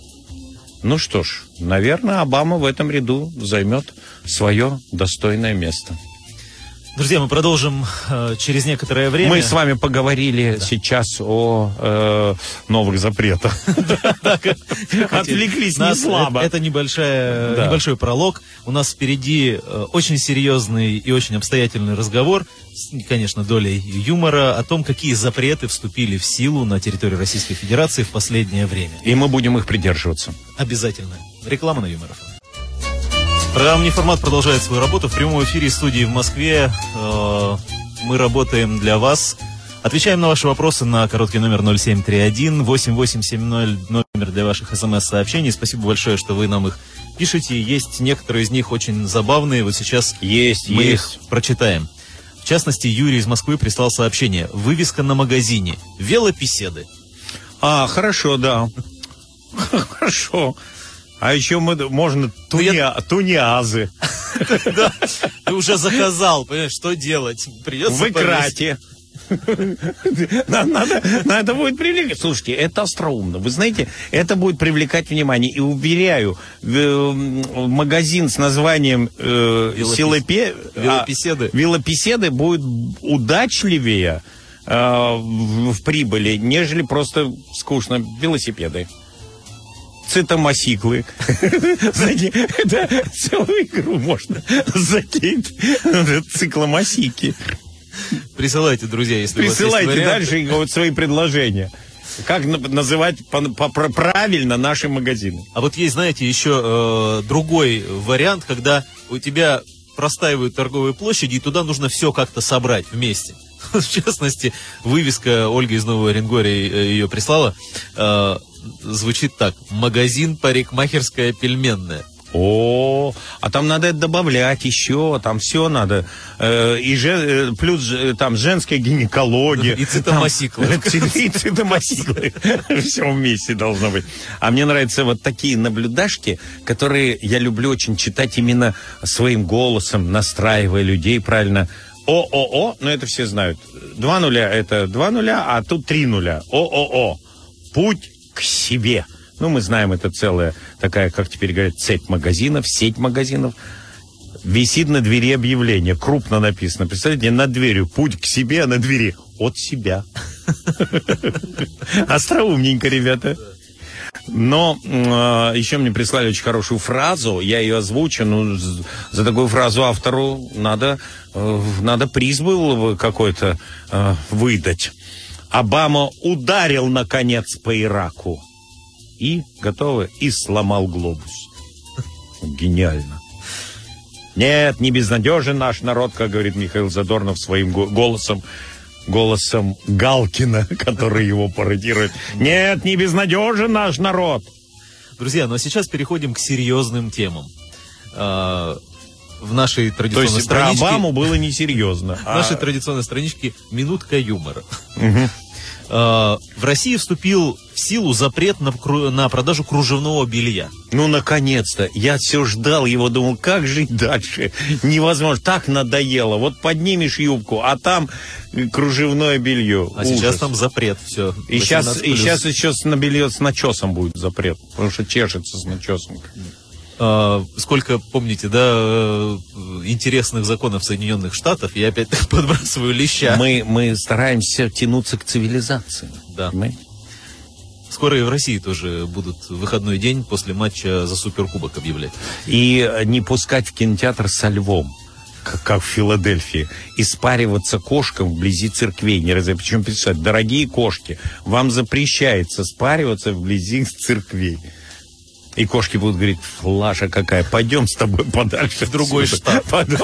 Ну что ж, наверное, Обама в этом ряду займет свое достойное место. Друзья, мы продолжим э, через некоторое время. Мы с вами поговорили да. сейчас о э, новых запретах. Отвлеклись не слабо. Это небольшой пролог. У нас впереди очень серьезный и очень обстоятельный разговор, конечно, долей юмора, о том, какие запреты вступили в силу на территории Российской Федерации в последнее время. И мы будем их придерживаться. Обязательно. Реклама на Юмор эф эм. Программа «Неформат» продолжает свою работу. В прямом эфире студии в Москве э, мы работаем для вас. Отвечаем на ваши вопросы на короткий номер ноль семь три один восемь восемь семь ноль, номер для ваших смс-сообщений. Спасибо большое, что вы нам их пишете. Есть некоторые из них очень забавные. Вот сейчас есть, мы есть. их прочитаем. В частности, Юрий из Москвы прислал сообщение. Вывеска на магазине. Велопеседы. А, хорошо, да. Хорошо. А еще мы, можно туня, я... туниазы. Да, ты уже заказал, понимаешь, что делать? Придется в Икрате. Надо, надо будет привлекать. Слушайте, это остроумно. Вы знаете, это будет привлекать внимание. И уверяю, магазин с названием э, Велопес... Велопеседы. А, велопеседы будет удачливее э, в, в прибыли, нежели просто скучно велосипеды. Цитомосиклы. Знаете, это целую игру можно закинуть. Цикломосики. Присылайте, друзья, если Присылайте у вас есть дальше вот свои предложения. Как называть правильно наши магазины. А вот есть, знаете, еще э, другой вариант, когда у тебя простаивают торговые площади, и туда нужно все как-то собрать вместе. В частности, вывеска Ольга из Нового Уренгоя ее прислала. Э, звучит так. Магазин парикмахерская пельменная. О, а там надо это добавлять еще, там все надо. Э, и же, плюс там женская гинекология. И цитомосиклы. И цитомосиклы. Все вместе должно быть. А мне нравятся вот такие наблюдашки, которые я люблю очень читать именно своим голосом, настраивая людей правильно. О-о-о, ну это все знают. Два нуля это два нуля, а тут три нуля. О-о-о. Путь к себе. Ну, мы знаем, это целая такая, как теперь говорят, цепь магазинов, сеть магазинов. Висит на двери объявление, крупно написано. Представляете, над дверью путь к себе, а на двери от себя. Остроумненько, ребята. Но э, еще мне прислали очень хорошую фразу, я ее озвучу, ну, за такую фразу автору надо, э, надо приз был какой-то э, выдать. Обама ударил, наконец, по Ираку. И, готовы, и сломал глобус. Гениально. Нет, не безнадежен наш народ, как говорит Михаил Задорнов своим голосом, голосом Галкина, который его пародирует. Нет, не безнадежен наш народ. Друзья, ну а сейчас переходим к серьезным темам. А, в нашей традиционной То есть страничке... про Обаму было несерьезно. В нашей традиционной страничке «Минутка юмора». В России вступил в силу запрет на, на продажу кружевного белья. Ну, наконец-то. Я все ждал его, думал, как жить дальше? Невозможно. Так надоело. Вот поднимешь юбку, а там кружевное белье. А Ужас. Сейчас там запрет. Все. И сейчас, и сейчас еще на белье с начесом будет запрет. Потому что чешется с начесом. Uh, сколько, помните, да, интересных законов Соединенных Штатов, я опять подбрасываю леща. Мы, мы стараемся тянуться к цивилизации. Да. Понимаете? Скоро и в России тоже будут выходной день после матча за Суперкубок объявлять. И не пускать в кинотеатр со львом, как, как в Филадельфии. И спариваться кошкам вблизи церквей. Не раз, причем писать, дорогие кошки, вам запрещается спариваться вблизи церквей. И кошки будут говорить, Флаша какая, пойдем с тобой подальше. В другой штат.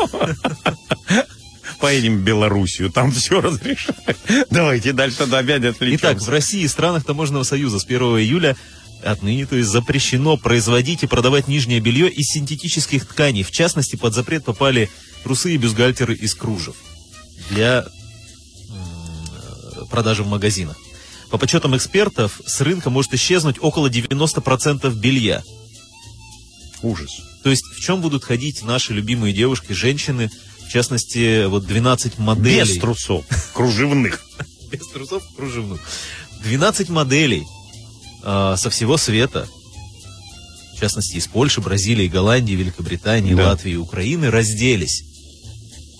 Поедем в Белоруссию, там все разрешают. Давайте дальше опять отвлечемся. Итак, в России и странах Таможенного союза с первого июля отныне, то есть, запрещено производить и продавать нижнее белье из синтетических тканей. В частности, под запрет попали трусы и бюстгальтеры из кружев для продажи в магазинах. По подсчетам экспертов, с рынка может исчезнуть около девяносто процентов белья. Ужас. То есть в чем будут ходить наши любимые девушки, женщины, в частности, вот двенадцать моделей. Без трусов кружевных. Без трусов кружевных. двенадцать моделей со всего света, в частности, из Польши, Бразилии, Голландии, Великобритании, Латвии, Украины, разделись.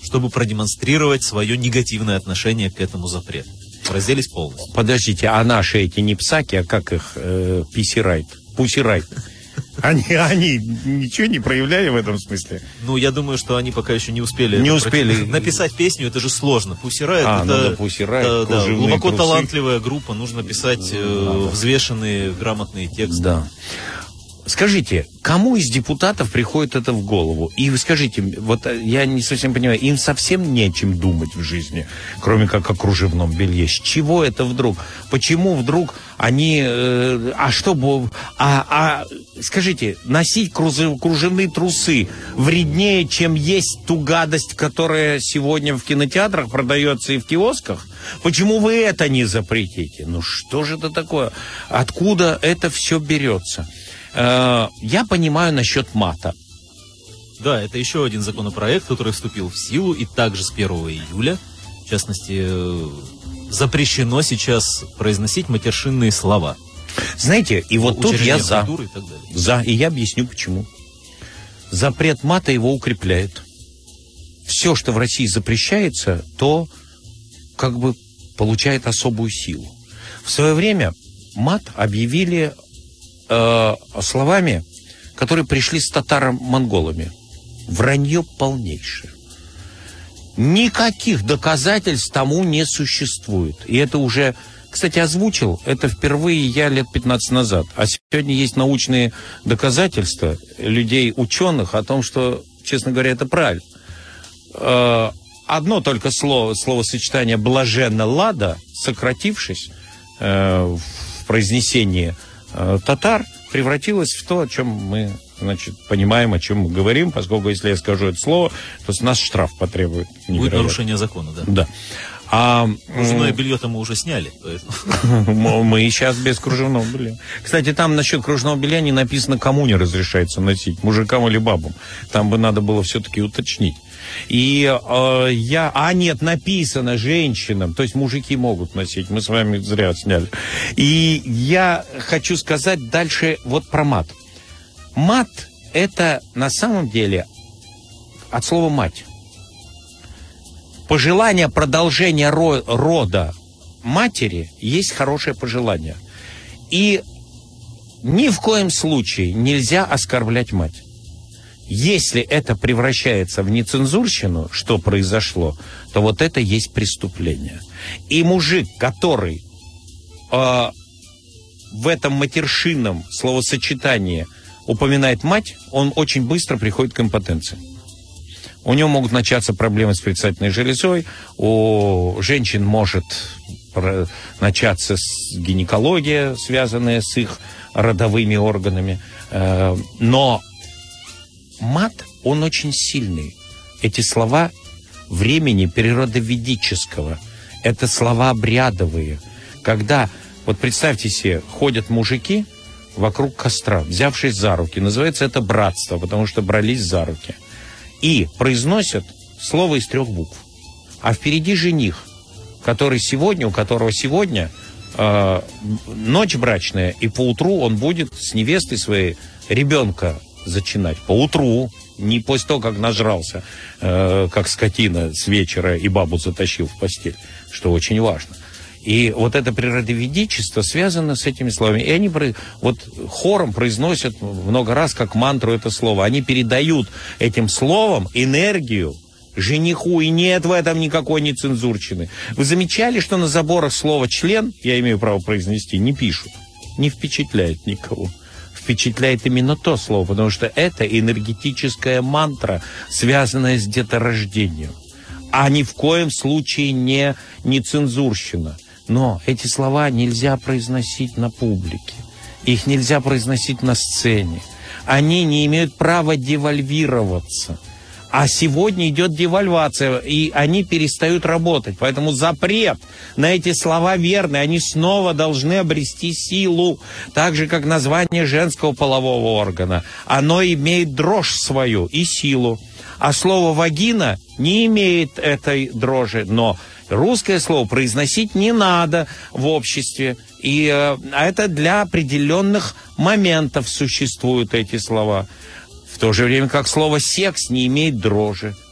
чтобы продемонстрировать свое негативное отношение к этому запрету. Разделись полностью. Подождите, а наши эти не псаки, а как их? Э, писирайт, пусирайт. Они, они ничего не проявляли в этом смысле? Ну, я думаю, что они пока еще не успели. Не успели. Про... Написать песню, это же сложно. Pussy Riot, а, это, ну, да, Pussy Riot, да, да, глубоко трусы. талантливая группа. Нужно писать э, взвешенные, грамотные тексты. Да. Скажите, кому из депутатов приходит это в голову? И вы скажите, вот я не совсем понимаю, им совсем нечем думать в жизни, кроме как о кружевном белье. С чего это вдруг? Почему вдруг они... Э, а что... А, а скажите, носить кружев, кружевные трусы вреднее, чем есть ту гадость, которая сегодня в кинотеатрах продается и в киосках? Почему вы это не запретите? Ну что же это такое? Откуда это все берется? Я понимаю насчет мата. Да, это еще один законопроект, который вступил в силу, и также с первого июля, в частности, запрещено сейчас произносить матершинные слова. Знаете, и вот тут я за. И так далее. За, и я объясню почему. Запрет мата его укрепляет. Все, что в России запрещается, то как бы получает особую силу. В свое время мат объявили словами, которые пришли с татаро-монголами. Вранье полнейшее. Никаких доказательств тому не существует. И это уже, кстати, озвучил, это впервые я лет пятнадцать назад. А сегодня есть научные доказательства людей, ученых, о том, что, честно говоря, это правильно. Одно только слово, словосочетание «блаженно лада», сократившись в произнесении татар, превратилось в то, о чем мы, значит, понимаем, о чем мы говорим, поскольку если я скажу это слово, то с нас штраф потребует. Будет нарушение закона, да. Да. А, кружевное белье-то мы уже сняли. Поэтому. Мы сейчас без кружевного белья. Кстати, там насчет кружевного белья не написано, кому не разрешается носить, мужикам или бабам. Там бы надо было все-таки уточнить. И э, я... А нет, написано женщинам. То есть мужики могут носить. Мы с вами зря сняли. И я хочу сказать дальше вот про мат. Мат – это на самом деле от слова «мать». Пожелание продолжения ро- рода матери есть хорошее пожелание. И ни в коем случае нельзя оскорблять мать. Если это превращается в нецензурщину, что произошло, то вот это есть преступление. И мужик, который э, в этом матершинном словосочетании упоминает мать, он очень быстро приходит к импотенции. У него могут начаться проблемы с предстательной железой, у женщин может начаться гинекология, связанная с их родовыми органами. Э, но мат, он очень сильный. Эти слова времени природоведического. Это слова обрядовые. Когда, вот представьте себе, ходят мужики вокруг костра, взявшись за руки. Называется это братство, потому что брались за руки. И произносят слово из трех букв. А впереди жених, который сегодня, у которого сегодня э, ночь брачная, и поутру он будет с невестой своей ребенка зачинать. Поутру, не после того, как нажрался, э, как скотина с вечера и бабу затащил в постель, что очень важно. И вот это природоведчество связано с этими словами. И они вот хором произносят много раз как мантру это слово. Они передают этим словом энергию жениху, и нет в этом никакой нецензурщины. Вы замечали, что на заборах слово «член», я имею право произнести, не пишут? Не впечатляет никого. Впечатляет именно то слово, потому что это энергетическая мантра, связанная с деторождением. А ни в коем случае не нецензурщина. Но эти слова нельзя произносить на публике. Их нельзя произносить на сцене. Они не имеют права девальвироваться. А сегодня идет девальвация, и они перестают работать. Поэтому запрет на эти слова верный. Они снова должны обрести силу. Так же, как название женского полового органа. Оно имеет дрожь свою и силу. А слово «вагина» не имеет этой дрожи. Но русское слово произносить не надо в обществе. И э, это для определенных моментов существуют эти слова. В то же время как слово «секс» не имеет дрожи.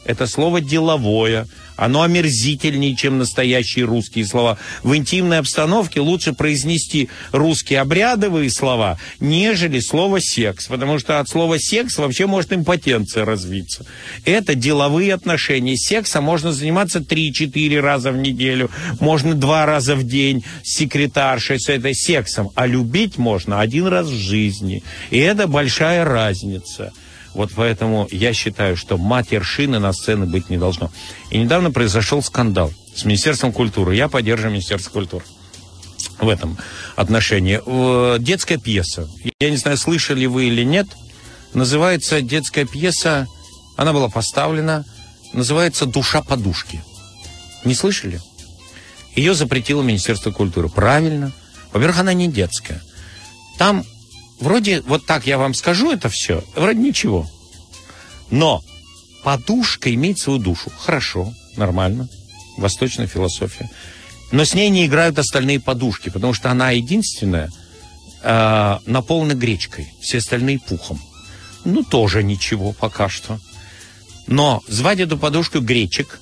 Это слово деловое. Оно омерзительнее, чем настоящие русские слова. В интимной обстановке лучше произнести русские обрядовые слова, нежели слово «секс». Потому что от слова «секс» вообще может импотенция развиться. Это деловые отношения. Сексом можно заниматься три-четыре раза в неделю. Можно два раза в день с секретаршей, с этой сексом. А любить можно один раз в жизни. И это большая разница. Вот поэтому я считаю, что матершины на сцене быть не должно. И недавно произошел скандал с Министерством культуры. Я поддерживаю Министерство культуры в этом отношении. Детская пьеса. Я не знаю, слышали вы или нет. Называется детская пьеса, она была поставлена, называется «Душа подушки». Не слышали? Ее запретило Министерство культуры. Правильно. Во-первых, она не детская. Там... Вроде, вот так я вам скажу это все, вроде ничего. Но подушка имеет свою душу. Хорошо, нормально, восточная философия. Но с ней не играют остальные подушки, потому что она единственная э, наполнена гречкой, все остальные пухом. Ну, тоже ничего пока что. Но звать эту подушку гречек,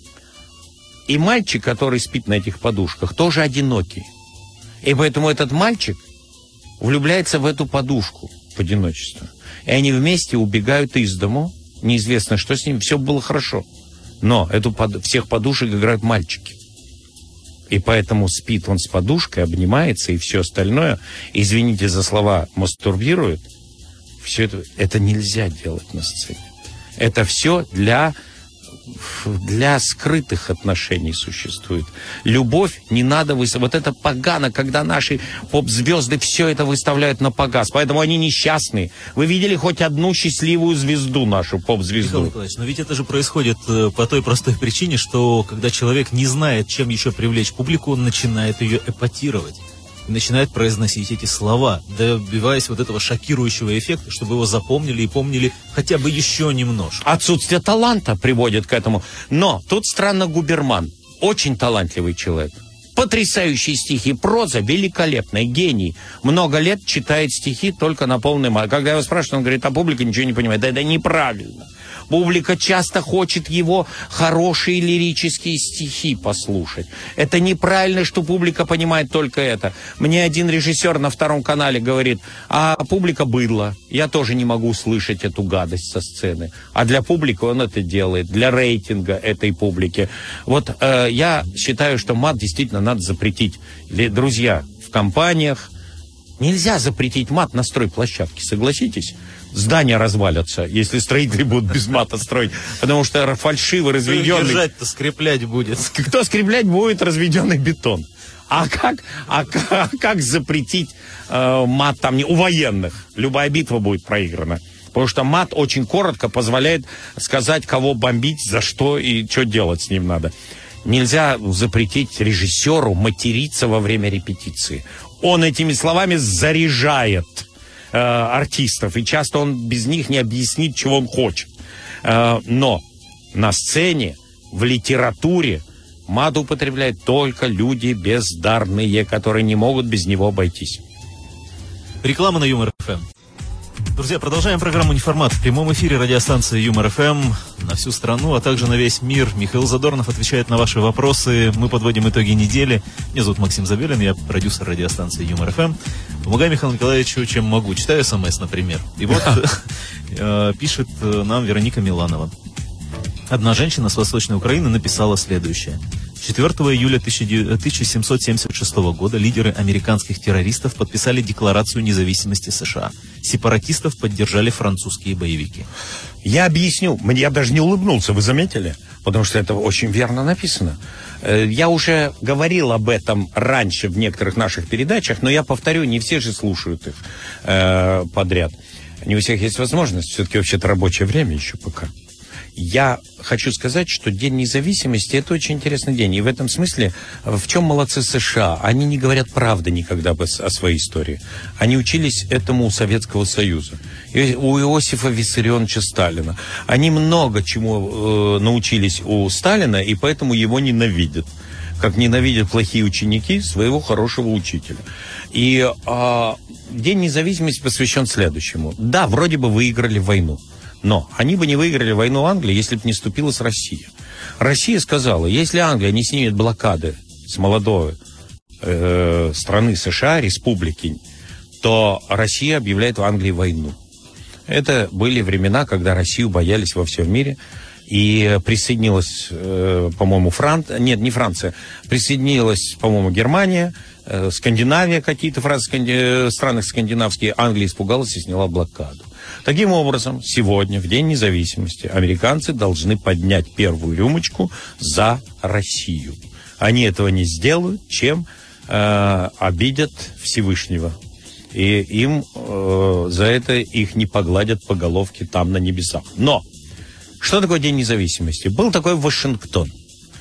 и мальчик, который спит на этих подушках, тоже одинокий. И поэтому этот мальчик влюбляется в эту подушку в одиночестве. И они вместе убегают из дому. Неизвестно, что с ним. Все было хорошо. Но эту под... всех подушек играют мальчики. И поэтому спит он с подушкой, обнимается, и все остальное, извините за слова, мастурбирует. Все это, это нельзя делать на сцене. Это все для... для скрытых отношений существует. Любовь не надо выставлять. Вот это погано, когда наши поп-звезды все это выставляют на показ. Поэтому они несчастные. Вы видели хоть одну счастливую звезду, нашу поп-звезду? Михаил Николаевич, но ведь это же происходит по той простой причине, что когда человек не знает, чем еще привлечь публику, он начинает ее эпатировать. И начинает произносить эти слова, добиваясь вот этого шокирующего эффекта, чтобы его запомнили и помнили хотя бы еще немножко. Отсутствие таланта приводит к этому. Но тут странно Губерман. Очень талантливый человек. Потрясающие стихи, проза великолепная, гений. Много лет читает стихи только на полный мат. Когда я его спрашиваю, он говорит, а публика ничего не понимает. Да это неправильно. Публика часто хочет его хорошие лирические стихи послушать. Это неправильно, что публика понимает только это. Мне один режиссер на втором канале говорит, а публика быдло. Я тоже не могу слышать эту гадость со сцены. А для публики он это делает, для рейтинга этой публики. Вот э, я считаю, что мат действительно надо запретить. Друзья, в компаниях нельзя запретить мат на стройплощадке, согласитесь? Здания развалятся, если строители будут без мата строить. Потому что фальшиво разведенный... Держать-то скреплять будет. Кто скреплять будет разведенный бетон? А как, а, а как запретить э, мат там не у военных? Любая битва будет проиграна. Потому что мат очень коротко позволяет сказать, кого бомбить, за что и что делать с ним надо. Нельзя запретить режиссеру материться во время репетиции. Он этими словами заряжает э, артистов, и часто он без них не объяснит, чего он хочет. Э, но на сцене, в литературе мат употребляют только люди бездарные, которые не могут без него обойтись. Реклама на Юмор ФМ. Друзья, продолжаем программу «Неформат» в прямом эфире радиостанции Юмор ФМ на всю страну, а также на весь мир. Михаил Задорнов отвечает на ваши вопросы. Мы подводим итоги недели. Меня зовут Максим Забелин, я продюсер радиостанции Юмор ФМ. Помогаю Михаилу Николаевичу, чем могу. Читаю СМС, например. И вот пишет нам Вероника Миланова. Одна женщина с Восточной Украины написала следующее. четвёртого июля тысяча семьсот семьдесят шестого года лидеры американских террористов подписали Декларацию независимости США. Сепаратистов поддержали французские боевики. Я объясню. Я даже не улыбнулся, вы заметили? Потому что это очень верно написано. Я уже говорил об этом раньше в некоторых наших передачах, но я повторю, не все же слушают их э, подряд. Не у всех есть возможность. Все-таки вообще-то рабочее время еще пока. Я хочу сказать, что День независимости – это очень интересный день. И в этом смысле, в чем молодцы США? Они не говорят правды никогда о своей истории. Они учились этому у Советского Союза, у Иосифа Виссарионовича Сталина. Они много чему э, научились у Сталина, и поэтому его ненавидят. Как ненавидят плохие ученики своего хорошего учителя. И э, День независимости посвящен следующему. Да, вроде бы выиграли войну. Но они бы не выиграли войну Англии, если бы не вступилась Россия. Россия сказала, если Англия не снимет блокады с молодой э, страны США, республики, то Россия объявляет в Англии войну. Это были времена, когда Россию боялись во всем мире. И присоединилась, э, по-моему, Франция, нет, не Франция, присоединилась, по-моему, Германия, э, Скандинавия, какие-то фразы сканди... страны скандинавские. Англия испугалась и сняла блокаду. Таким образом, сегодня, в День независимости, американцы должны поднять первую рюмочку за Россию. Они этого не сделают, чем э, обидят Всевышнего. И им э, за это их не погладят по головке там на небесах. Но что такое День независимости? Был такой Вашингтон.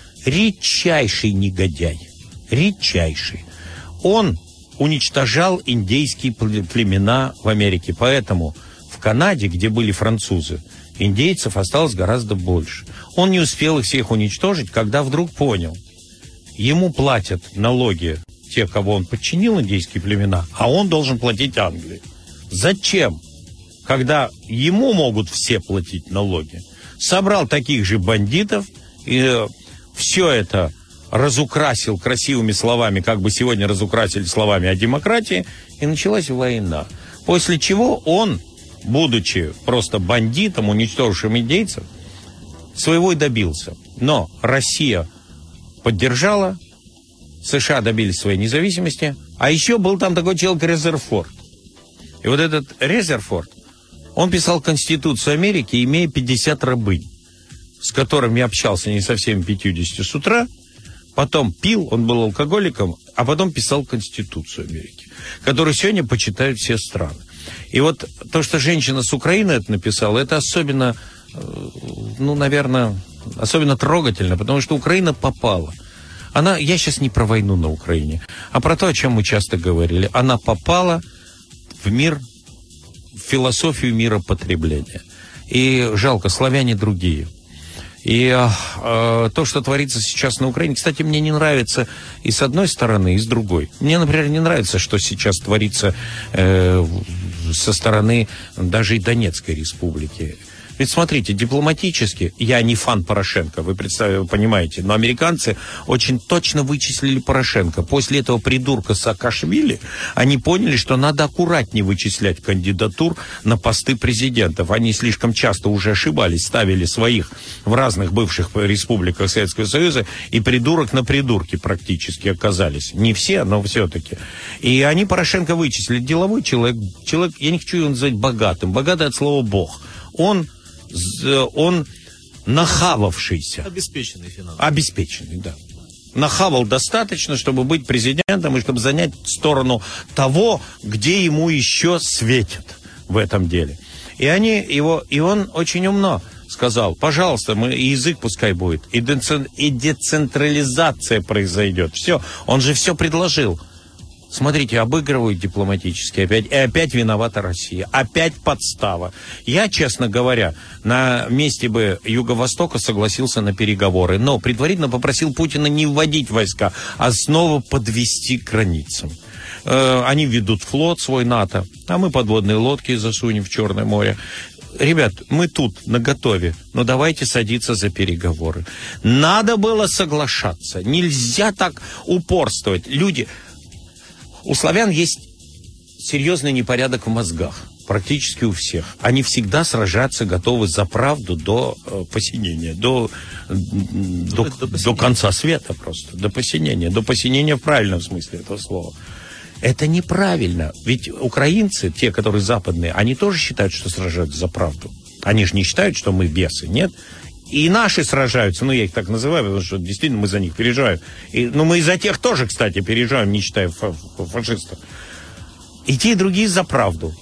Редчайший негодяй. Редчайший. Он уничтожал индейские племена в Америке. Поэтому в Канаде, где были французы, индейцев осталось гораздо больше. Он не успел их всех уничтожить, когда вдруг понял. Ему платят налоги те, кого он подчинил, индейские племена, а он должен платить Англии. Зачем? Когда ему могут все платить налоги. Собрал таких же бандитов и все это разукрасил красивыми словами, как бы сегодня разукрасили словами о демократии, и началась война. После чего он, будучи просто бандитом, уничтожившим индейцев, своего и добился. Но Россия поддержала, США добились своей независимости, а еще был там такой человек Резерфорд. И вот этот Резерфорд, он писал Конституцию Америки, имея пятьдесят рабынь, с которыми общался не со всеми пятьюдесятью с утра, потом пил, он был алкоголиком, а потом писал Конституцию Америки, которую сегодня почитают все страны. И вот то, что женщина с Украины это написала, это особенно, ну, наверное, особенно трогательно, потому что Украина попала. Она, я сейчас не про войну на Украине, а про то, о чем мы часто говорили. Она попала в мир, философию миропотребления. И жалко, славяне другие. И э, то, что творится сейчас на Украине, кстати, мне не нравится и с одной стороны, и с другой. Мне, например, не нравится, что сейчас творится э, со стороны даже и Донецкой республики. Ведь смотрите, дипломатически, я не фан Порошенко, вы, представ... вы понимаете, но американцы очень точно вычислили Порошенко. После этого придурка Саакашвили они поняли, что надо аккуратнее вычислять кандидатур на посты президентов. Они слишком часто уже ошибались, ставили своих в разных бывших республиках Советского Союза, и придурок на придурке практически оказались. Не все, но все-таки. И они Порошенко вычислили. Деловой человек, человек, я не хочу его называть богатым, богатый от слова «бог». Он... Он нахававшийся. Обеспеченный финансово. Обеспеченный, да. Нахавал достаточно, чтобы быть президентом и чтобы занять сторону того, где ему еще светит в этом деле. И они его, и он очень умно сказал: пожалуйста, мы, и язык пускай будет, и, децен, и децентрализация произойдет. Все, он же все предложил. Смотрите, обыгрывают дипломатически опять. И опять виновата Россия. Опять подстава. Я, честно говоря, на месте бы Юго-Востока согласился на переговоры. Но предварительно попросил Путина не вводить войска, а снова подвести к границам. Э, они ведут флот свой НАТО, а мы подводные лодки засунем в Черное море. Ребят, мы тут наготове, но давайте садиться за переговоры. Надо было соглашаться. Нельзя так упорствовать. Люди... У славян есть серьезный непорядок в мозгах, практически у всех. Они всегда сражаться готовы за правду до э, посинения, до, до, до, до конца света просто, до посинения, до посинения в правильном смысле этого слова. Это неправильно, ведь украинцы, те, которые западные, они тоже считают, что сражаются за правду. Они же не считают, что мы бесы, нет? И наши сражаются, ну, я их так называю, потому что действительно мы за них переживаем. И, ну, мы и за тех тоже, кстати, переживаем, не считая фа- фашистов. И те, и другие за правду.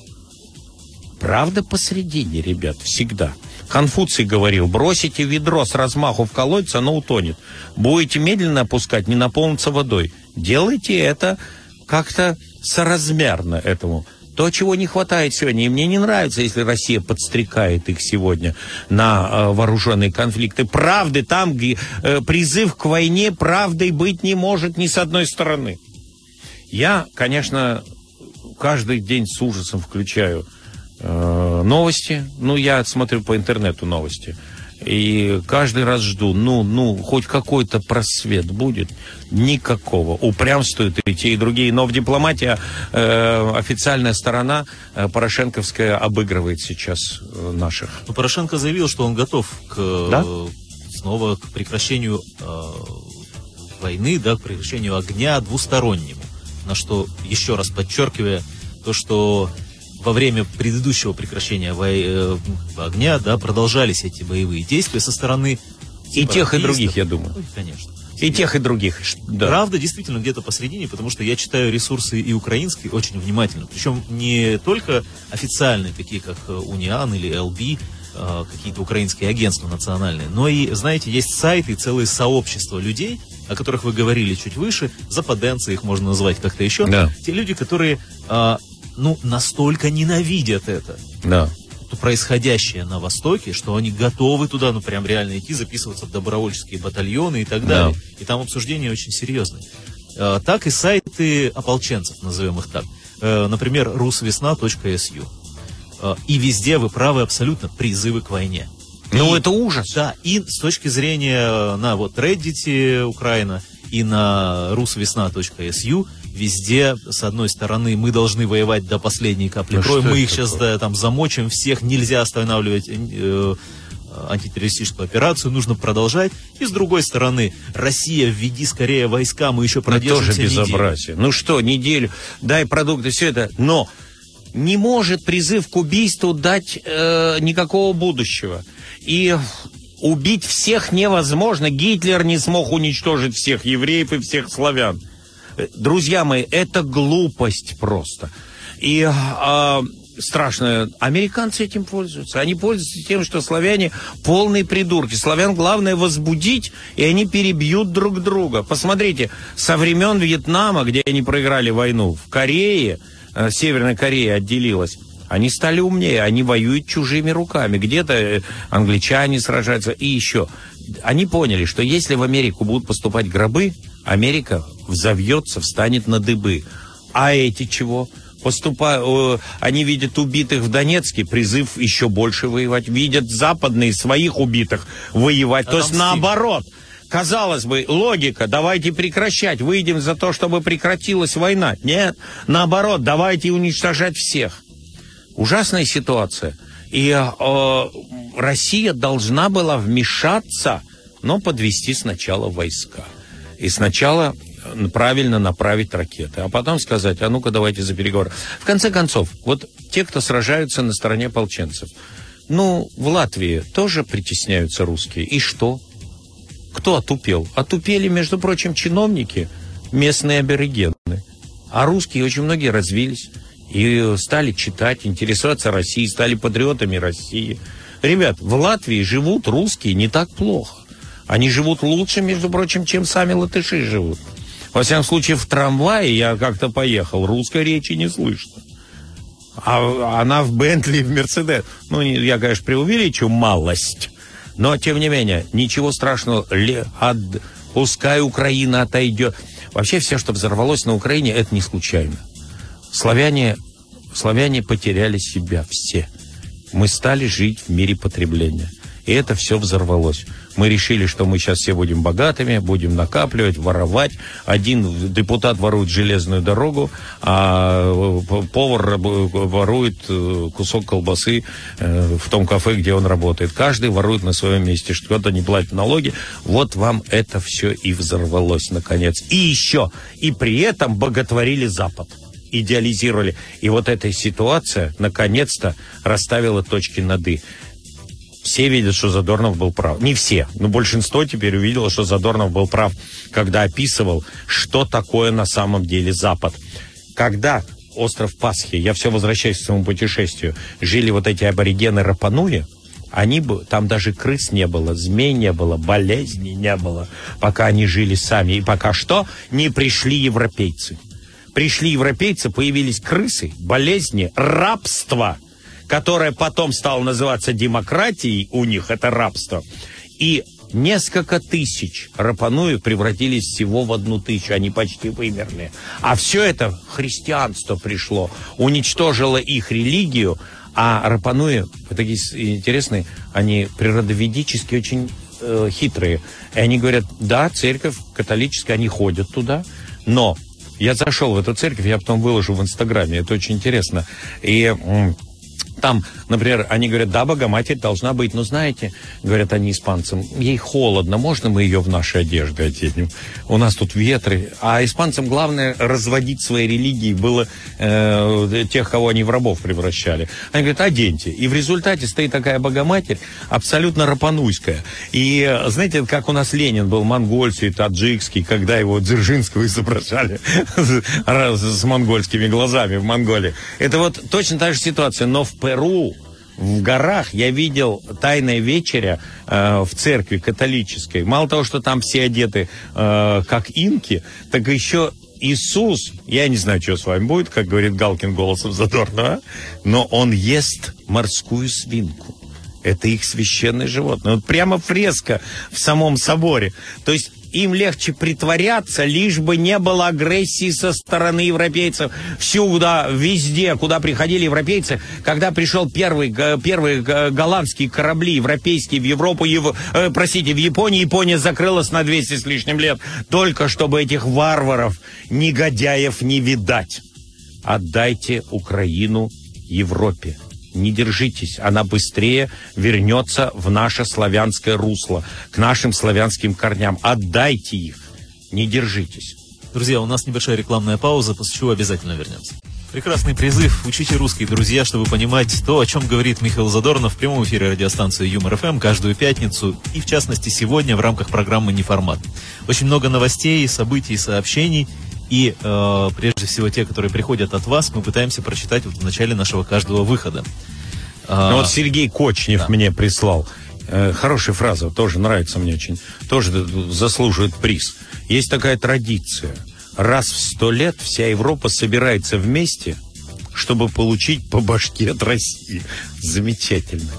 Правда посередине, ребят, всегда. Конфуций говорил: бросите ведро с размаху в колодец, оно утонет. Будете медленно опускать, не наполнится водой. Делайте это как-то соразмерно этому. То, чего не хватает сегодня, и мне не нравится, если Россия подстрекает их сегодня на э, вооруженные конфликты. Правды там, где э, призыв к войне правдой быть не может ни с одной стороны. Я, конечно, каждый день с ужасом включаю э, новости. Ну, я смотрю по интернету новости. И каждый раз жду, ну, ну, хоть какой-то просвет будет. Никакого. Упрямствуют и те, и другие. Но в дипломатии э, официальная сторона э, порошенковская обыгрывает сейчас э, наших. Но Порошенко заявил, что он готов к, да? снова к прекращению э, войны, да, к прекращению огня двустороннему. На что, еще раз подчеркивая, то, что во время предыдущего прекращения вой... э, огня, да, продолжались эти боевые действия со стороны и тех, и других, я думаю. Ну, конечно. И тех, и других. Да. Правда, действительно, где-то посередине, потому что я читаю ресурсы и украинские очень внимательно. Причем не только официальные, такие как Униан или эл би, э, какие-то украинские агентства национальные, но и, знаете, есть сайты и целые сообщества людей, о которых вы говорили чуть выше, западенцы, их можно назвать как-то еще. Да. Те люди, которые... Э, ну, настолько ненавидят это, да. происходящее на Востоке, что они готовы туда, ну, прям реально идти, записываться в добровольческие батальоны и так далее. Да. И там обсуждения очень серьезные. А, так и сайты ополченцев, назовем их так. А, например, русвесна точка эс ю. А, и везде, вы правы, абсолютно призывы к войне. Ну, и, это ужас. Да, и с точки зрения на вот Reddit Украина и на русвесна точка эс ю везде, с одной стороны, мы должны воевать до последней капли ну, крови, мы их такое? сейчас да, там замочим, всех нельзя останавливать э, антитеррористическую операцию, нужно продолжать. И с другой стороны, Россия, введи скорее войска, мы еще продержимся тоже безобразие. Неделю. Ну что, неделю, дай продукты, все это, но не может призыв к убийству дать э, никакого будущего. И убить всех невозможно. Гитлер не смог уничтожить всех евреев и всех славян. Друзья мои, это глупость просто. И э, страшно, американцы этим пользуются. Они пользуются тем, что славяне полные придурки. Славян главное возбудить, и они перебьют друг друга. Посмотрите, со времен Вьетнама, где они проиграли войну, в Корее, э, Северная Корея отделилась, они стали умнее, они воюют чужими руками. Где-то англичане сражаются, и еще. Они поняли, что если в Америку будут поступать гробы, Америка взовьется, встанет на дыбы. А эти чего? Поступа... Они видят убитых в Донецке, призыв еще больше воевать. Видят западные своих убитых воевать. А то есть наоборот. Казалось бы, логика, давайте прекращать, выйдем за то, чтобы прекратилась война. Нет, наоборот, давайте уничтожать всех. Ужасная ситуация. И э, Россия должна была вмешаться, но подвести сначала войска. И сначала правильно направить ракеты, а потом сказать, а ну-ка давайте за переговоры. В конце концов, вот те, кто сражаются на стороне ополченцев, ну, в Латвии тоже притесняются русские. И что? Кто отупел? Отупели, между прочим, чиновники, местные аборигены. А русские очень многие развились и стали читать, интересоваться Россией, стали патриотами России. Ребят, в Латвии живут русские не так плохо. Они живут лучше, между прочим, чем сами латыши живут. Во всяком случае, в трамвае я как-то поехал, русской речи не слышно. А она в Бентли, в Мерседес. Ну, я, конечно, преувеличу малость. Но, тем не менее, ничего страшного. Пускай Украина отойдет. Вообще, все, что взорвалось на Украине, это не случайно. Славяне, славяне потеряли себя все. Мы стали жить в мире потребления. И это все взорвалось. Мы решили, что мы сейчас все будем богатыми, будем накапливать, воровать. Один депутат ворует железную дорогу, а повар ворует кусок колбасы в том кафе, где он работает. Каждый ворует на своем месте, что-то не платит налоги. Вот вам это все и взорвалось, наконец. И еще, и при этом боготворили Запад. Идеализировали. И вот эта ситуация, наконец-то, расставила точки над «и». Все видят, что Задорнов был прав. Не все, но большинство теперь увидело, что Задорнов был прав, когда описывал, что такое на самом деле Запад. Когда остров Пасхи, я все возвращаюсь к своему путешествию, жили вот эти аборигены Рапануи, они бы, там даже крыс не было, змей не было, болезней не было, пока они жили сами. И пока что не пришли европейцы. Пришли европейцы, появились крысы, болезни, рабство, которое потом стало называться демократией, у них это рабство. И несколько тысяч Рапануев превратились всего в одну тысячу, они почти вымерли. А все это христианство пришло, уничтожило их религию, А Рапануи, такие интересные, они природоведически очень э, хитрые. И они говорят, да, церковь католическая, они ходят туда, но я зашел в эту церковь, я потом выложу в Инстаграме, это очень интересно. И м- там, например, они говорят, да, Богоматерь должна быть, но знаете, говорят они испанцам, ей холодно, можно мы ее в нашей одежде оденем? У нас тут ветры. А испанцам главное разводить свои религии было э, тех, кого они в рабов превращали. Они говорят, оденьте. И в результате стоит такая Богоматерь, абсолютно рапануйская. И знаете, как у нас Ленин был монгольский, таджикский, когда его Дзержинского изображали с монгольскими глазами в Монголии. Это вот точно та же ситуация, но в Перу, в горах, я видел тайная вечеря э, в церкви католической. Мало того, что там все одеты э, как инки, так еще Иисус, я не знаю, что с вами будет, как говорит Галкин голосом Задорнова, но он ест морскую свинку. Это их священное животное. Вот прямо фреска в самом соборе. То есть им легче притворяться, лишь бы не было агрессии со стороны европейцев. Всюду, везде, куда приходили европейцы, когда пришел первый, первые голландские корабли европейские в Европу, Ев, э, простите, в Японию, Япония закрылась на двести с лишним лет, только чтобы этих варваров, негодяев не видать. Отдайте Украину Европе. Не держитесь, она быстрее вернется в наше славянское русло, к нашим славянским корням. Отдайте их, не держитесь. Друзья, у нас небольшая рекламная пауза, после чего обязательно вернемся. Прекрасный призыв. Учите русский, друзья, чтобы понимать то, о чем говорит Михаил Задорнов в прямом эфире радиостанции Юмор эф эм каждую пятницу и, в частности, сегодня в рамках программы «Неформат». Очень много новостей, событий, сообщений. И э, прежде всего те, которые приходят от вас, мы пытаемся прочитать вот в начале нашего каждого выхода. Ну, вот Сергей Кочнев да. мне прислал. Э, хорошая фраза, тоже нравится мне очень. Тоже заслуживает приз. Есть такая традиция. Раз в сто лет вся Европа собирается вместе, чтобы получить по башке от России. Замечательно.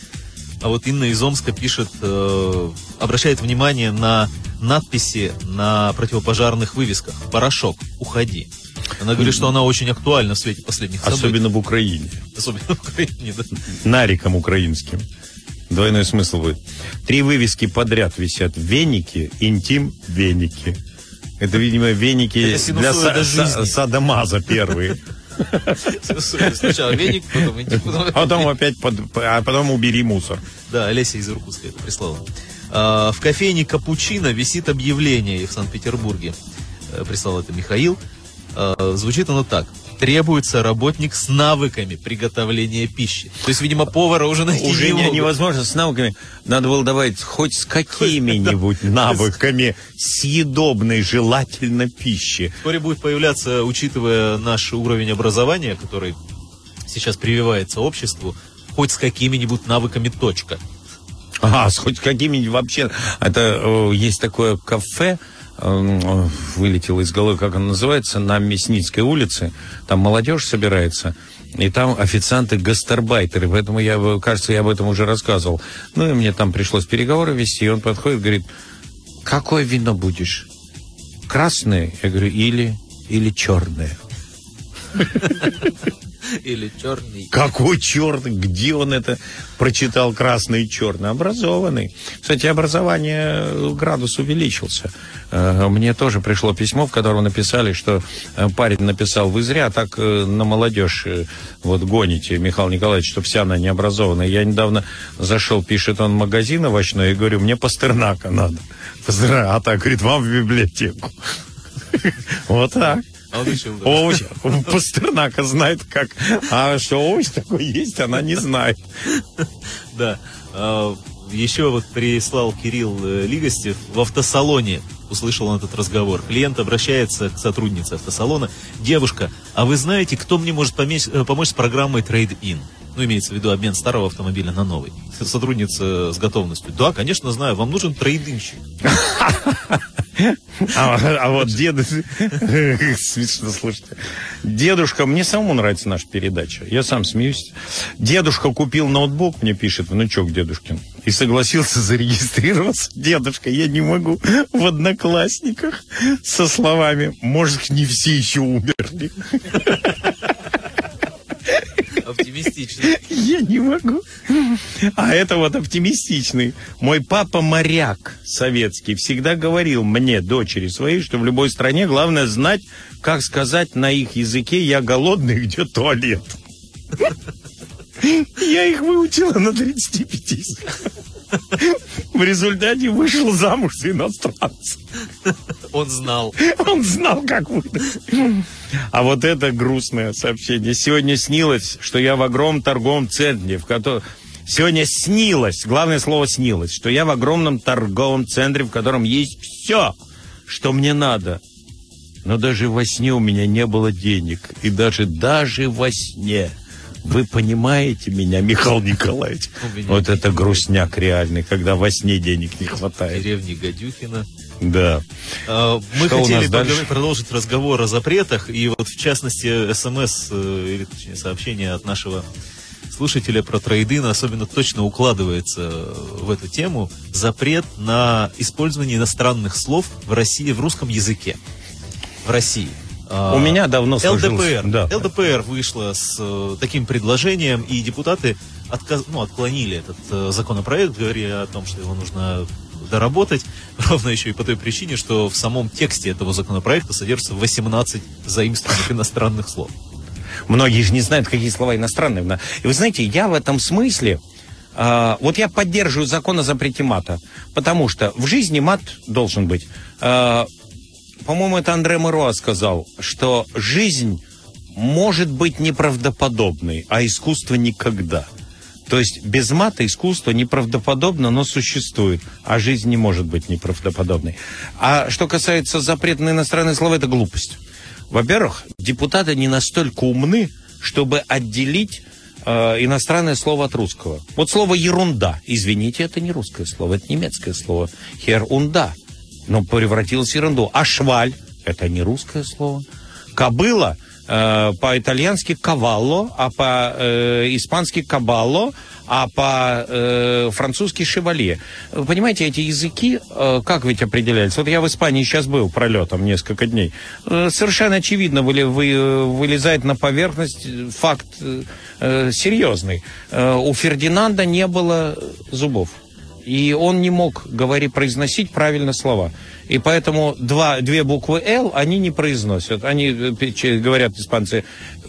А вот Инна из Омска пишет, э, обращает внимание на надписи на противопожарных вывесках. «Порошок, уходи». Она говорит, что она очень актуальна в свете последних событий. Особенно в Украине. Особенно в Украине, да. Нариком украинским. Двойной смысл будет. Три вывески подряд висят. Веники, интим, веники. Это, видимо, веники для са- са- садомаза первые. Сначала веник, потом интим, потом... А потом опять, под, а потом убери мусор. Да, Олеся из Иркутска это прислала. А, в кофейне «Капучино» висит объявление в Санкт-Петербурге. А, прислал это Михаил. А, звучит оно так. Требуется работник с навыками приготовления пищи. То есть, видимо, повара уже найти уже не могут. невозможно с навыками. Надо было давать хоть с какими-нибудь навыками съедобной, желательно, пищи. Вскоре будет появляться, учитывая наш уровень образования, который сейчас прививается обществу, хоть с какими-нибудь навыками точка. Ага, с хоть какими-нибудь вообще. Это э, есть такое кафе, э, вылетело из головы, как оно называется, на Мясницкой улице. Там молодежь собирается, и там официанты гастарбайтеры. Поэтому я, кажется, я об этом уже рассказывал. Ну и мне там пришлось переговоры вести, и он подходит и говорит: какое вино будешь? Красное? Я говорю, или, или черное. Или черный. Какой черный? Где он это прочитал, красный и черный? Образованный. Кстати, образование, градус увеличился. Мне тоже пришло письмо, в котором написали, что парень написал: вы зря так на молодежь вот гоните, Михаил Николаевич, что вся она необразованная. Я недавно зашел, пишет он, в магазин овощной, и говорю, мне Пастернака надо. Пастернака. А так, говорит, вам в библиотеку. Вот так. А он решил, да. Овощ. Пастернака знает как. А что овощ такой есть, она не знает. Да. Еще вот прислал Кирилл Лигостев в автосалоне. Услышал он этот разговор. Клиент обращается к сотруднице автосалона. Девушка, а вы знаете, кто мне может помочь, помочь с программой Trade-in? Ну, имеется в виду обмен старого автомобиля на новый. Сотрудница с готовностью. Да, конечно, знаю. Вам нужен трейдинщик. А, а вот деду... Смешно, слушайте. Дедушка... Мне самому нравится наша передача. Я сам смеюсь. Дедушка купил ноутбук, мне пишет внучок дедушкин, и согласился зарегистрироваться. Дедушка, я не могу в Одноклассниках со словами: может, не все еще умерли. Оптимистичный. Я не могу. А это вот оптимистичный. Мой папа моряк советский всегда говорил мне, дочери своей, что в любой стране главное знать, как сказать на их языке «я голодный, где туалет». Я их выучила на тридцати пяти. В результате вышел замуж за иностранца. Он знал. Он знал, как выдать. А вот это грустное сообщение. Сегодня снилось, что я в огромном торговом центре, в котором... Сегодня снилось, главное слово снилось, что я в огромном торговом центре, в котором есть все, что мне надо. Но даже во сне у меня не было денег. И даже, даже во сне... Вы понимаете меня, Михаил Николаевич? Вот это грустняк реальный, когда во сне денег не хватает. Деревни Гадюхина. Да. А, мы Что хотели дальше? продолжить разговор о запретах. И вот в частности СМС, или точнее сообщение от нашего слушателя про трейдин особенно точно укладывается в эту тему. Запрет на использование иностранных слов в России, в русском языке. В России. У меня давно сложился. ЛДПР, Да. ЛДПР вышла с э, таким предложением, и депутаты отказ, ну, отклонили этот э, законопроект, говоря о том, что его нужно доработать, ровно еще и по той причине, что в самом тексте этого законопроекта содержится восемнадцать заимствованных иностранных слов. Многие же не знают, какие слова иностранные. И вы знаете, я в этом смысле, э, вот я поддерживаю закон о запрете мата, потому что в жизни мат должен быть... Э, По-моему, это Андре Муруа сказал, что жизнь может быть неправдоподобной, а искусство никогда. То есть без мата искусство неправдоподобно, но существует, а жизнь не может быть неправдоподобной. А что касается запрета на иностранные слова, это глупость. Во-первых, депутаты не настолько умны, чтобы отделить э, иностранное слово от русского. Вот слово «ерунда», извините, это не русское слово, это немецкое слово «херунда». Но превратилось в ерунду. А шваль – это не русское слово. Кобыла э, по-итальянски кавалло, а по-испански э, кабалло, а по-французски э, шевалье. Вы понимаете, эти языки, э, как ведь определялись? Вот я в Испании сейчас был пролетом несколько дней. Э, совершенно очевидно вы, вы, вылезает на поверхность факт э, серьезный. Э, у Фердинанда не было зубов. И он не мог говорить, произносить правильно слова. И поэтому два, две буквы «Л» они не произносят. Они говорят, испанцы,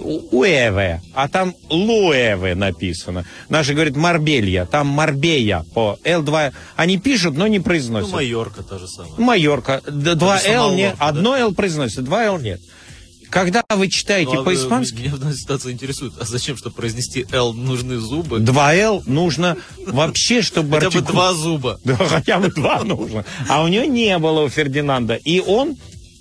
«уэве», а там «луэве» написано. Наши говорят «Марбелья», там «Марбея» по «Л» два. Они пишут, но не произносят. Ну, Майорка та же самая. Майорка. Два «Л» нет, одно «Л» произносится, два «Л» нет. Когда вы читаете ну, а по-испански... Меня в данной ситуации интересует, а зачем, чтобы произнести «Л», нужны зубы? Два «Л» нужно вообще, чтобы... Хотя артикул... бы два зуба. Да, хотя бы два нужно. А у него не было, у Фердинанда. И он...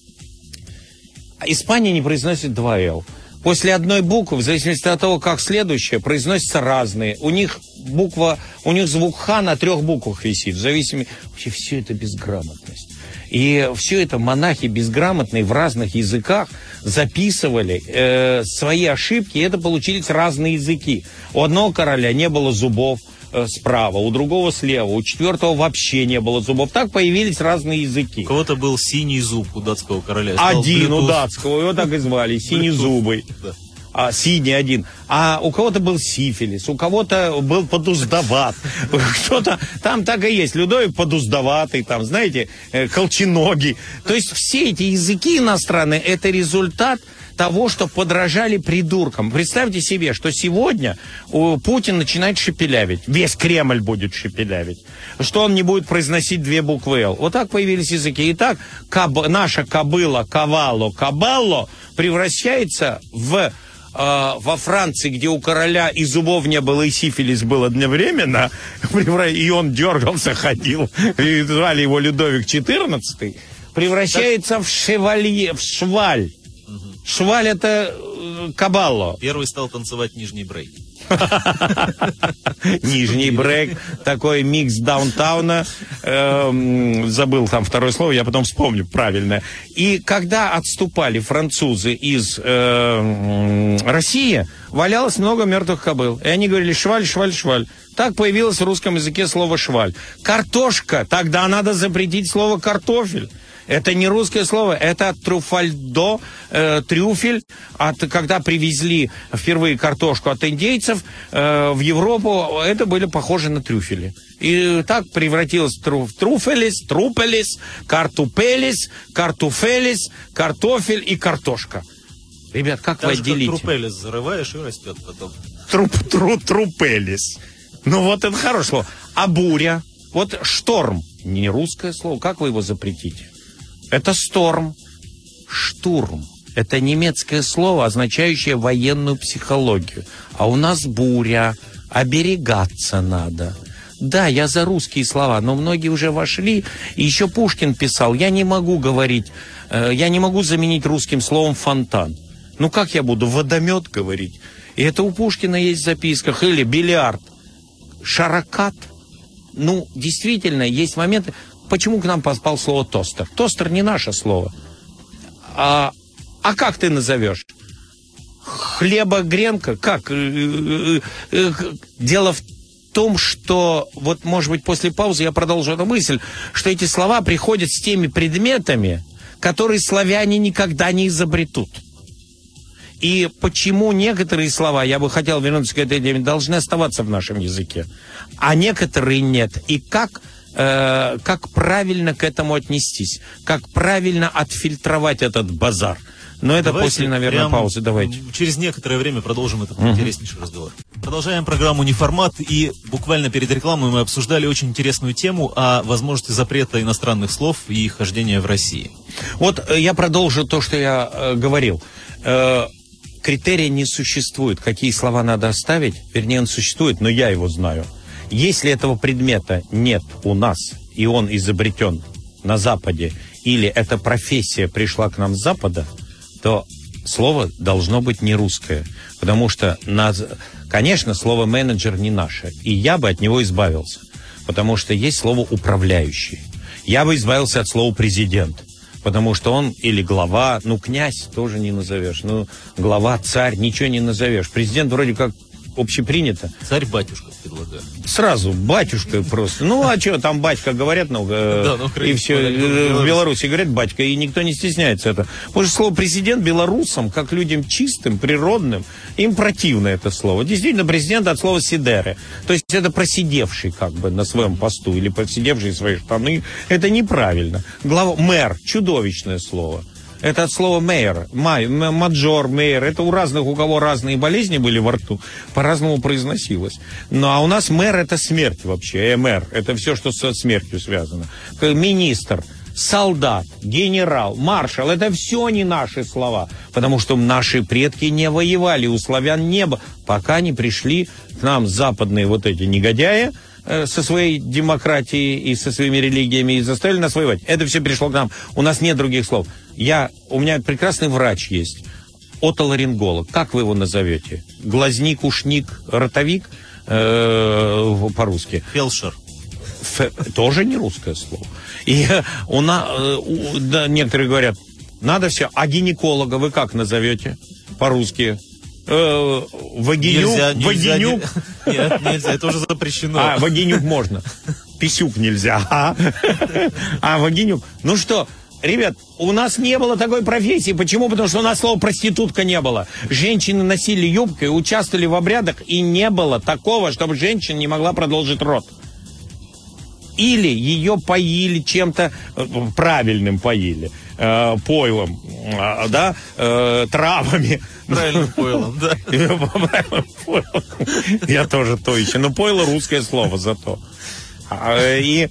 Испания не произносит два «Л». После одной буквы, в зависимости от того, как следующее, произносятся разные. У них буква... У них звук «Х» на трех буквах висит. В зависимости... Вообще все это безграмотность. И все это монахи безграмотные в разных языках записывали э, свои ошибки, и это получились разные языки. У одного короля не было зубов э, справа, у другого слева, у четвертого вообще не было зубов. Так появились разные языки. У кого-то был синий зуб у датского короля. Один у датского, его так и звали, синезубый. Да. А, синий один. А у кого-то был сифилис, у кого-то был подуздоват. Кто-то там так и есть. Людовик подуздоватый, там, знаете, колченогий. То есть все эти языки иностранные, это результат того, что подражали придуркам. Представьте себе, что сегодня Путин начинает шепелявить. Весь Кремль будет шепелявить. Что он не будет произносить две буквы «Л». Вот так появились языки. Итак, каб... наша кобыла, кавало, кабалло превращается в... во Франции, где у короля и зубов не было, и сифилис был одновременно, и он дергался, ходил, и звали его Людовик четырнадцатый, превращается в шевалье, в шваль. Шваль — это кабалло. Первый стал танцевать нижний брейк. Нижний брейк, такой микс даунтауна, э, забыл там второе слово, я потом вспомню правильно. И когда отступали французы из э, России, валялось много мертвых кобыл. И они говорили «шваль, шваль, шваль». Так появилось в русском языке слово «шваль». Картошка, тогда надо запретить слово «картофель». Это не русское слово, это от трюфальдо, э, трюфель, от, когда привезли впервые картошку от индейцев э, в Европу, это были похожи на трюфели. И так превратилось в тру, труфелис, трупелис, картупелис, картуфелис, картофель и картошка. Ребят, как Даже вы отделите? Как трупелис зарываешь и растет потом. Труп, тру, трупелис. Ну вот это хорошее слово. А буря? Вот шторм. Не русское слово. Как вы его запретите? Это сторм. Штурм. Это немецкое слово, означающее военную психологию. А у нас буря. Оберегаться надо. Да, я за русские слова, но многие уже вошли. И еще Пушкин писал, я не могу говорить, э, я не могу заменить русским словом фонтан. Ну как я буду водомет говорить? И это у Пушкина есть в записках. Или бильярд. Шаракат. Ну, действительно, есть моменты. Почему к нам попал слово тостер? Тостер не наше слово. А, а как ты назовешь? Хлебогренка? Как? Дело в том, что, вот, может быть, после паузы я продолжу эту мысль, что эти слова приходят с теми предметами, которые славяне никогда не изобретут. И почему некоторые слова, я бы хотел вернуться к этой теме, должны оставаться в нашем языке, а некоторые нет. И как, э, как правильно к этому отнестись, как правильно отфильтровать этот базар. Но это давайте после, наверное, паузы. Давайте. Через некоторое время продолжим этот uh-huh. интереснейший разговор. Продолжаем программу «Неформат». И буквально перед рекламой мы обсуждали очень интересную тему о возможности запрета иностранных слов и их хождения в России. Вот я продолжу то, что я э, говорил. Э, критерия не существует. Какие слова надо оставить? Вернее, он существует, но я его знаю. Если этого предмета нет у нас, и он изобретен на Западе, или эта профессия пришла к нам с Запада, то слово должно быть не русское. Потому что, конечно, слово «менеджер» не наше. И я бы от него избавился. Потому что есть слово «управляющий». Я бы избавился от слова «президент». Потому что он или глава, ну, князь тоже не назовешь. Ну, глава, царь, ничего не назовешь. Президент вроде как общепринято. Царь-батюшка предлагаю. Сразу, батюшка просто. Ну, а что, там батька говорят, ну, э, да, и все. В Беларуси говорят батька, и никто не стесняется это. Потому что слово президент белорусам, как людям чистым, природным, им противно это слово. Действительно, президент от слова сидере. То есть это просидевший как бы на своем посту, или просидевший свои штаны. Это неправильно. Глава, мэр, чудовищное слово. Это от слова «мейер», май, маджор, мейер. Это у разных, у кого разные болезни были во рту, по-разному произносилось. Ну, а у нас мэр – это смерть вообще, мэр. Это все, что со смертью связано. Министр, солдат, генерал, маршал – это все не наши слова. Потому что наши предки не воевали, у славян не было. Пока не пришли к нам западные вот эти негодяи, со своей демократией и со своими религиями, и заставили нас воевать. Это все пришло к нам. У нас нет других слов. Я, у меня прекрасный врач есть, отоларинголог. Как вы его назовете? Глазник, ушник, ротовик э, по-русски? Фельдшер. Фе, тоже не русское слово. И у нас, у, да, некоторые говорят, надо все. А гинеколога вы как назовете по-русски? Э, вагинюк, нельзя, нельзя, вагинюк. Не, нет, нельзя, это уже запрещено. А, вагинюк можно. Писюк нельзя. А, а вагинюк. Ну что, ребят, у нас не было такой профессии. Почему? Потому что у нас слова проститутка не было. Женщины носили юбки, участвовали в обрядах, и не было такого, чтобы женщина не могла продолжить род. Или ее поили чем-то правильным поили, э, пойлом, э, да, э, травами. Правильным пойлом, да. Правильным пойлом. Я тоже то еще. Но пойло русское слово зато. И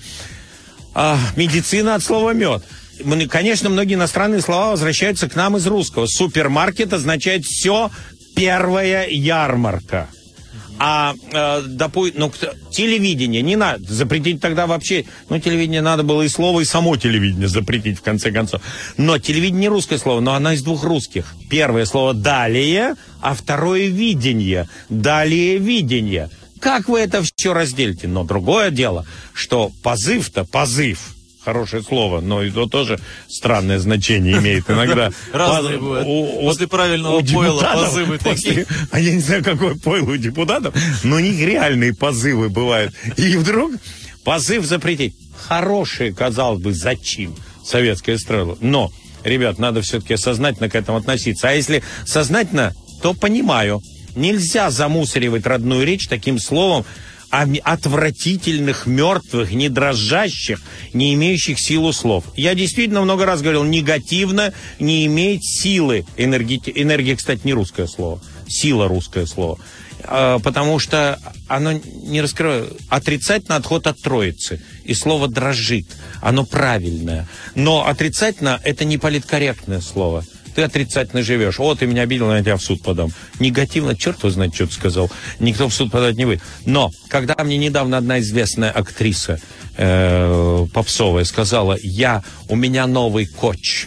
медицина от слова мед. Конечно, многие иностранные слова возвращаются к нам из русского. Супермаркет означает все первая ярмарка. А, э, допу- ну, телевидение не надо запретить тогда вообще. Ну, телевидение надо было и слово, и само телевидение запретить, в конце концов. Но телевидение не русское слово, но оно из двух русских. Первое слово «далее», а второе «видение». «Далее видение». Как вы это все разделите? Но другое дело, что позыв-то, позыв, хорошее слово, но это тоже странное значение имеет иногда. Разные бывают. После правильного пойла позывы такие. А я не знаю, какое пойло у депутатов, но у них реальные позывы бывают. И вдруг позыв запретить. Хорошие, казалось бы, зачем? советская эстрада. Но, ребят, надо все-таки сознательно к этому относиться. А если сознательно, то понимаю. Нельзя замусоривать родную речь таким словом, отвратительных, мертвых, не дрожащих, не имеющих силу слов. Я действительно много раз говорил, негативно не имеет силы. Энергия, энергия, кстати, не русское слово. Сила русское слово. Потому что оно не раскрывает. Отрицательно отход от троицы. И слово дрожит. Оно правильное. Но отрицательно это не политкорректное слово. Ты отрицательно живешь. О, ты меня обидел, я тебя в суд подам. Негативно, черт его знает, что ты сказал. Никто в суд подать не будет. Но, когда мне недавно одна известная актриса э, попсовая сказала, я, у меня новый коч,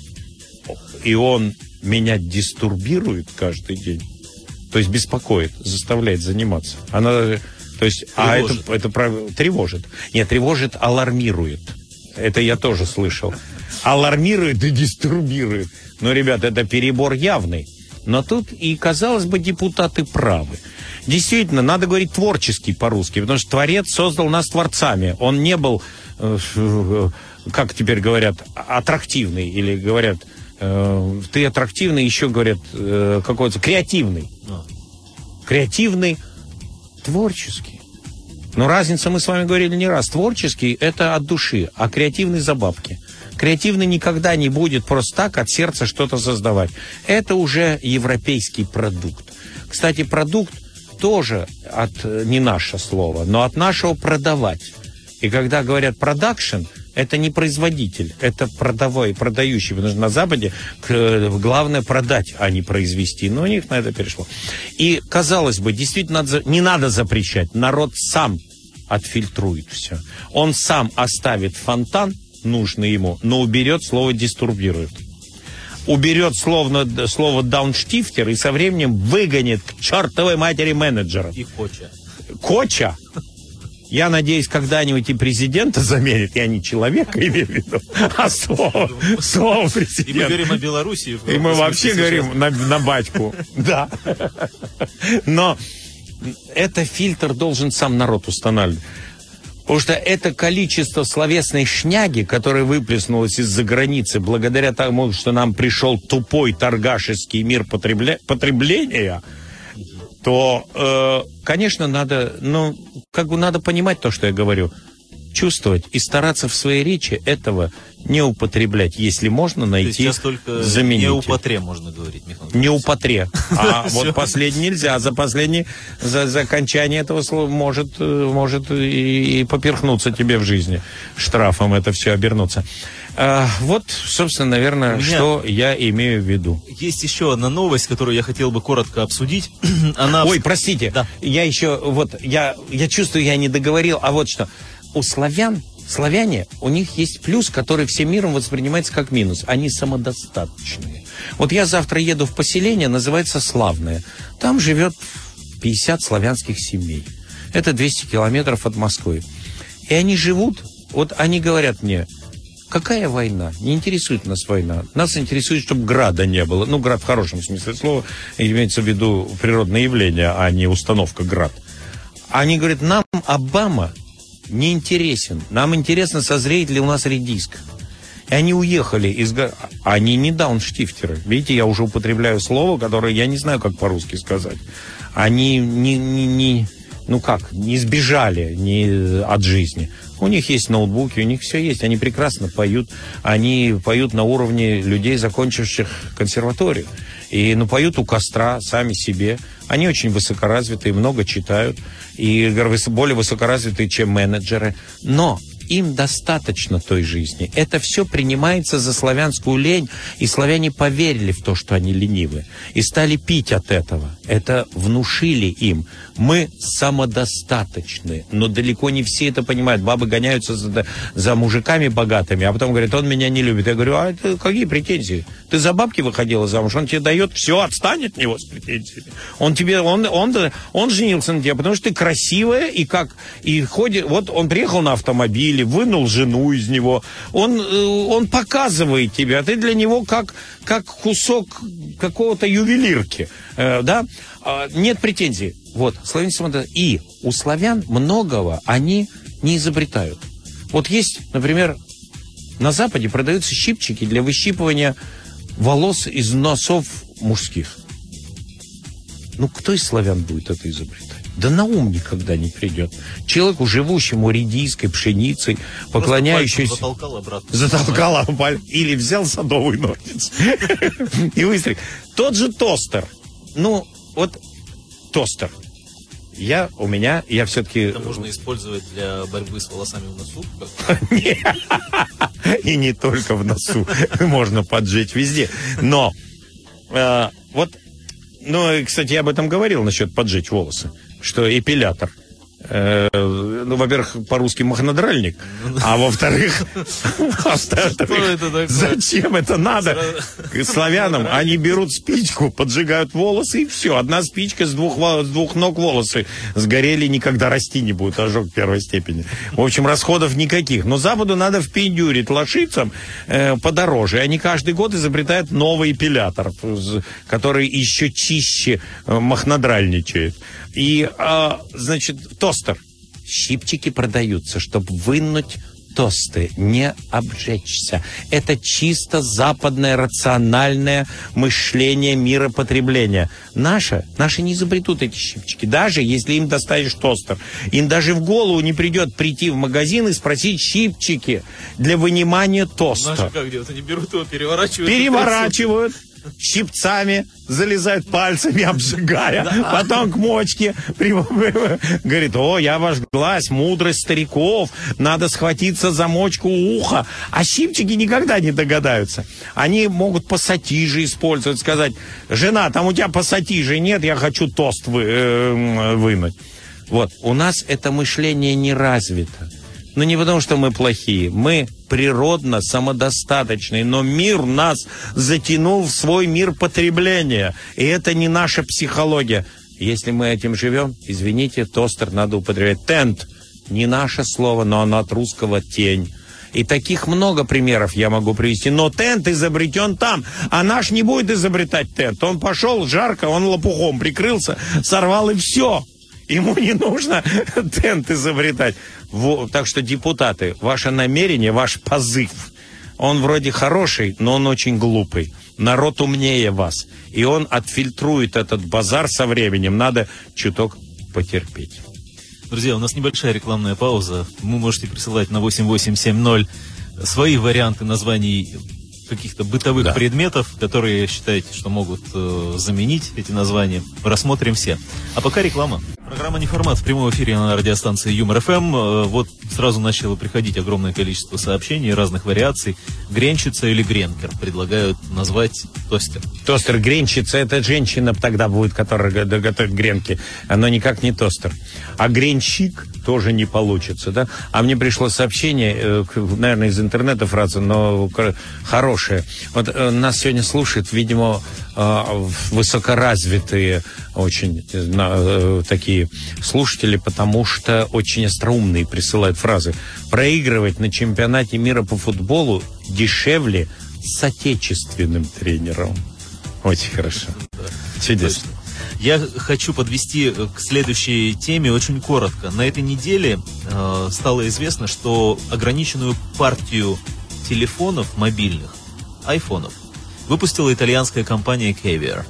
и он меня дистурбирует каждый день, то есть беспокоит, заставляет заниматься. Она, то есть, а это, это тревожит. Нет, тревожит, алармирует. Это я тоже слышал. Алармирует и дистурбирует. Ну, ребят, это перебор явный. Но тут и, казалось бы, депутаты правы. Действительно, надо говорить творчески по-русски, потому что Творец создал нас творцами. Он не был, э, как теперь говорят, аттрактивный. Или говорят, э, ты аттрактивный, еще говорят, э, какой-то креативный. Креативный, творческий. Но разница, мы с вами говорили не раз, творческий – это от души, а креативный – за бабки. Креативный никогда не будет просто так от сердца что-то создавать. Это уже европейский продукт. Кстати, продукт тоже от, не наше слово, но от нашего продавать. И когда говорят продакшн, это не производитель, это продавой, продающий. Потому что на Западе главное продать, а не произвести. Но у них на это перешло. И, казалось бы, действительно надо, не надо запрещать. Народ сам отфильтрует все. Он сам оставит фонтан, нужный ему, но уберет слово «дистурбирует». Уберет словно, слово «даунштифтер» и со временем выгонит к чертовой матери менеджера. И Коча. Коча? Я надеюсь, когда-нибудь и президента заменит. Я не человека имею в виду, а слово, слово президента. И мы говорим о Беларуси. И мы вообще говорим на, на батьку. Да. Но это фильтр должен сам народ устанавливать. Потому что это количество словесной шняги, которое выплеснулось из-за границы, благодаря тому, что нам пришел тупой торгашеский мир потребля... потребления, то, э, конечно, надо, ну, как бы надо понимать то, что я говорю, чувствовать и стараться в своей речи этого не употреблять, если можно найти заменитель. Не употре можно говорить, Михаил. Не употре. А вот последний нельзя. За последний, за, за окончание этого слова может, может и, и поперхнуться тебе в жизни. Штрафом это все обернуться. А, вот, собственно, наверное, что я имею в виду. Есть еще одна новость, которую я хотел бы коротко обсудить. Она... Ой, простите, да. я еще, вот, я, я чувствую, я не договорил, а вот что. У славян, славяне, у них есть плюс, который всем миром воспринимается как минус. Они самодостаточные. Вот я завтра еду в поселение, называется Славное. Там живет пятьдесят славянских семей. Это двести километров от Москвы. И они живут, вот они говорят мне, какая война? Не интересует нас война. Нас интересует, чтобы града не было. Ну, град в хорошем смысле слова, имеется в виду природное явление, а не установка град. Они говорят, нам Обама не интересен. Нам интересно, созреет ли у нас редиска. И они уехали из... Они не даунштифтеры. Видите, я уже употребляю слово, которое я не знаю, как по-русски сказать. Они не... не, не ну как, не сбежали не от жизни. У них есть ноутбуки, у них все есть. Они прекрасно поют. Они поют на уровне людей, закончивших консерваторию. И ну, поют у костра сами себе. Они очень высокоразвитые, много читают. И более высокоразвитые, чем менеджеры. Но им достаточно той жизни. Это все принимается за славянскую лень. И славяне поверили в то, что они ленивы. И стали пить от этого. Это внушили им. Мы самодостаточны. Но далеко не все это понимают. Бабы гоняются за, за мужиками богатыми, а потом говорят, он меня не любит. Я говорю, а это какие претензии? Ты за бабки выходила замуж, он тебе дает все, отстань от него с претензиями. Он тебе, он, он, он, он женился на тебе, потому что ты красивая, и как, и ходит, вот он приехал на автомобиле, вынул жену из него, он, он показывает тебя, а ты для него как, как кусок какого-то ювелирки, э, да? Нет претензий. Вот, славяне, и у славян многого они не изобретают. Вот есть, например, На Западе продаются щипчики для выщипывания волос из носов мужских. Ну, кто из славян будет это изобретать? Да на ум никогда не придет. Человеку, живущему редиской, пшеницей, поклоняющийся... Затолкал обратно. Затолкал или взял садовый ножниц и выстрелил. Тот же тостер. Ну, вот тостер. Я, у меня, я все-таки... Это можно использовать для борьбы с волосами в носу? И не только в носу. Можно поджечь везде. Но, вот, ну, кстати, я об этом говорил насчет поджечь волосы. Что эпилятор. Э, ну, во-первых, по-русски махнодральник, а во-вторых, зачем это надо славянам? Они берут спичку, поджигают волосы, и все. Одна спичка с двух, с двух ног волосы сгорели, никогда расти не будет, ожог первой степени. В общем, расходов никаких. Но Западу надо впендюрить лошицам э, подороже. Они каждый год изобретают новый эпилятор, который еще чище э, махнодральничает. И, а, значит, тостер. Щипчики продаются, чтобы вынуть тосты, не обжечься. Это чисто западное рациональное мышление миропотребления. Наше, наши не изобретут эти щипчики. Даже если им доставишь тостер. Им даже в голову не придет прийти в магазин и спросить щипчики для вынимания тоста. Наши как делают? Они берут его, переворачивают. Переворачивают. Щипцами залезают пальцами, обжигая, да. Потом к мочке говорит: о, я ваш глаз, мудрость стариков, надо схватиться за мочку уха. А щипчики никогда не догадаются. Они могут пассатижи использовать, сказать: жена, там у тебя пассатижи нет, я хочу тост вы, э, вынуть. Вот, у нас это мышление не развито. Но не потому, что мы плохие. Мы природно самодостаточные. Но мир нас затянул в свой мир потребления. И это не наша психология. Если мы этим живем, извините, тостер надо употреблять. Тент. Не наше слово, но оно от русского тень. И таких много примеров я могу привести. Но тент изобретен там. А наш не будет изобретать тент. Он пошел, жарко, он лопухом прикрылся, сорвал и все. Ему не нужно тент изобретать. Во, так что, депутаты, ваше намерение, ваш позыв, он вроде хороший, но он очень глупый. Народ умнее вас. И он отфильтрует этот базар со временем. Надо чуток потерпеть. Друзья, у нас небольшая рекламная пауза. Вы можете присылать на восемь восемь семь ноль свои варианты названий каких-то бытовых, да, предметов, которые считаете, что могут э, заменить эти названия. Рассмотрим все. А пока реклама. Программа «Неформат» в прямом эфире на радиостанции Юмор-ФМ. Э, вот сразу начало приходить огромное количество сообщений, разных вариаций. Гренчица или гренкер предлагают назвать тостер. Тостер, гренчица, это женщина тогда будет, которая готовит гренки. Оно никак не тостер. А гренщик тоже не получится, да? А мне пришло сообщение, э, наверное, из интернета фраза, но хорошее. Вот э, нас сегодня слушают, видимо, э, высокоразвитые очень э, такие слушатели, потому что очень остроумные присылают фразы. Проигрывать на чемпионате мира по футболу дешевле с отечественным тренером. Очень хорошо. Чудесно. Я хочу подвести к следующей теме очень коротко. На этой неделе э, стало известно, что ограниченную партию телефонов мобильных, айфонов, выпустила итальянская компания Caviar.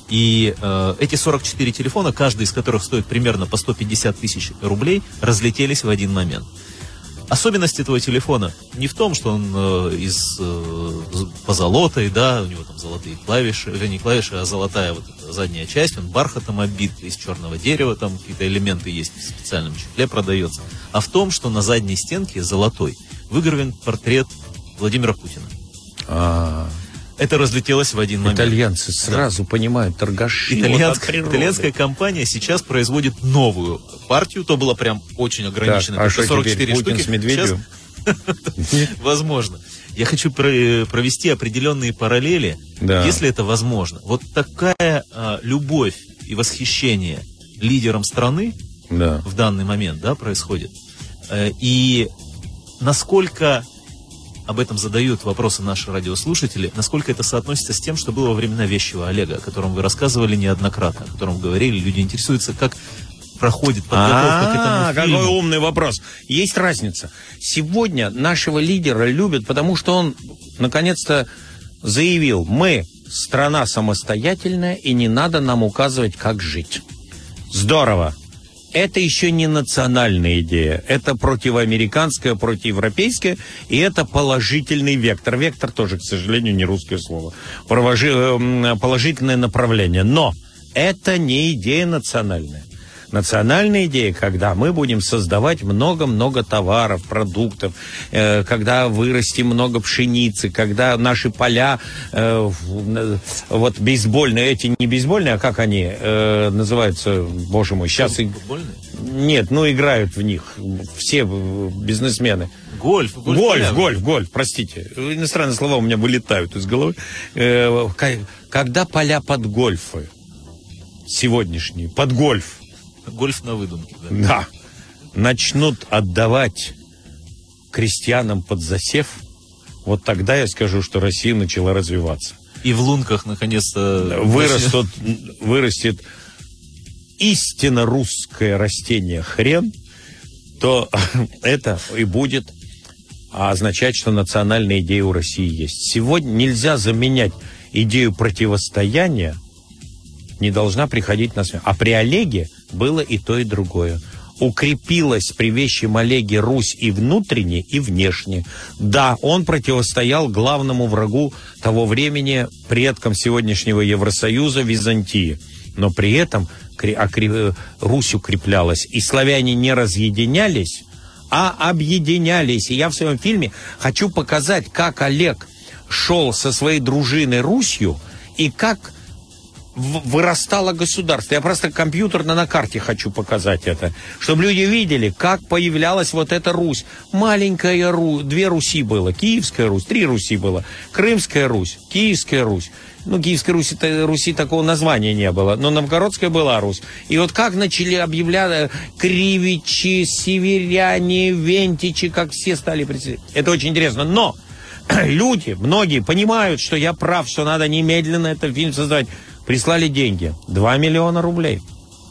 И э, эти сорок четыре телефона, каждый из которых стоит примерно по сто пятьдесят тысяч рублей, разлетелись в один момент. Особенность этого телефона не в том, что он э, из э, позолотой, да, у него там золотые клавиши, или не клавиши, а золотая вот эта задняя часть, он бархатом оббит, из черного дерева, там какие-то элементы есть, в специальном чехле продается. А в том, что на задней стенке золотой выгравирован портрет Владимира Путина. А-а-а. Это разлетелось в один момент. Итальянцы сразу, да, понимают, торгаши. Итальянская, итальянская компания сейчас производит новую партию. То было прям очень ограничено. Так, а что сорок четыре штуки. Путин с Медведевым? Возможно. Я хочу провести определенные параллели, если это возможно. Вот такая любовь и восхищение лидером страны в данный момент, да, происходит. И насколько... Об этом задают вопросы наши радиослушатели. Насколько это соотносится с тем, что было во времена вещего Олега, о котором вы рассказывали неоднократно, о котором говорили. Люди интересуются, как проходит подготовка к этому фильму? Какой умный вопрос. Есть разница. Сегодня нашего лидера любят, потому что он наконец-то заявил: мы страна самостоятельная, и не надо нам указывать, как жить. Здорово. Это еще не национальная идея. Это противоамериканская, противоевропейская, и это положительный вектор. Вектор тоже, к сожалению, не русское слово. Положительное направление. Но это не идея национальная. Национальная идея, когда мы будем создавать много-много товаров, продуктов, э, когда вырастим много пшеницы, когда наши поля, э, вот бейсбольные, эти не бейсбольные, а как они э, называются, боже мой, сейчас... Футбольные? Нет, ну играют в них все бизнесмены. Гольф. Гольф, гольф, гольф, гольф, простите. Иностранные слова у меня вылетают из головы. Э, когда поля под гольфы, сегодняшние, под гольф, гольф на выдумке. Да. Да. Начнут отдавать крестьянам под засев, вот тогда я скажу, что Россия начала развиваться. И в лунках, наконец-то... Вырастут, вырастет истинно русское растение хрен, то это и будет означать, что национальная идея у России есть. Сегодня нельзя заменять идею противостояния, не должна приходить на смену. А при Олеге было и то, и другое. Укрепилась при вещем Олеге Русь и внутренне, и внешне. Да, он противостоял главному врагу того времени, предкам сегодняшнего Евросоюза, Византии. Но при этом Русь укреплялась. И славяне не разъединялись, а объединялись. И я в своем фильме хочу показать, как Олег шел со своей дружиной Русью, и как вырастало государство. Я просто компьютерно на карте хочу показать это, чтобы люди видели, как появлялась вот эта Русь. Маленькая Русь, две Руси было. Киевская Русь, три Руси было. Крымская Русь, Киевская Русь. Ну, Киевской Руси, Руси такого названия не было, но Новгородская была Русь. И вот как начали объявлять кривичи, северяне, вентичи, как все стали представлять. Это очень интересно. Но люди, многие понимают, что я прав, что надо немедленно этот фильм создавать. Прислали деньги. два миллиона рублей.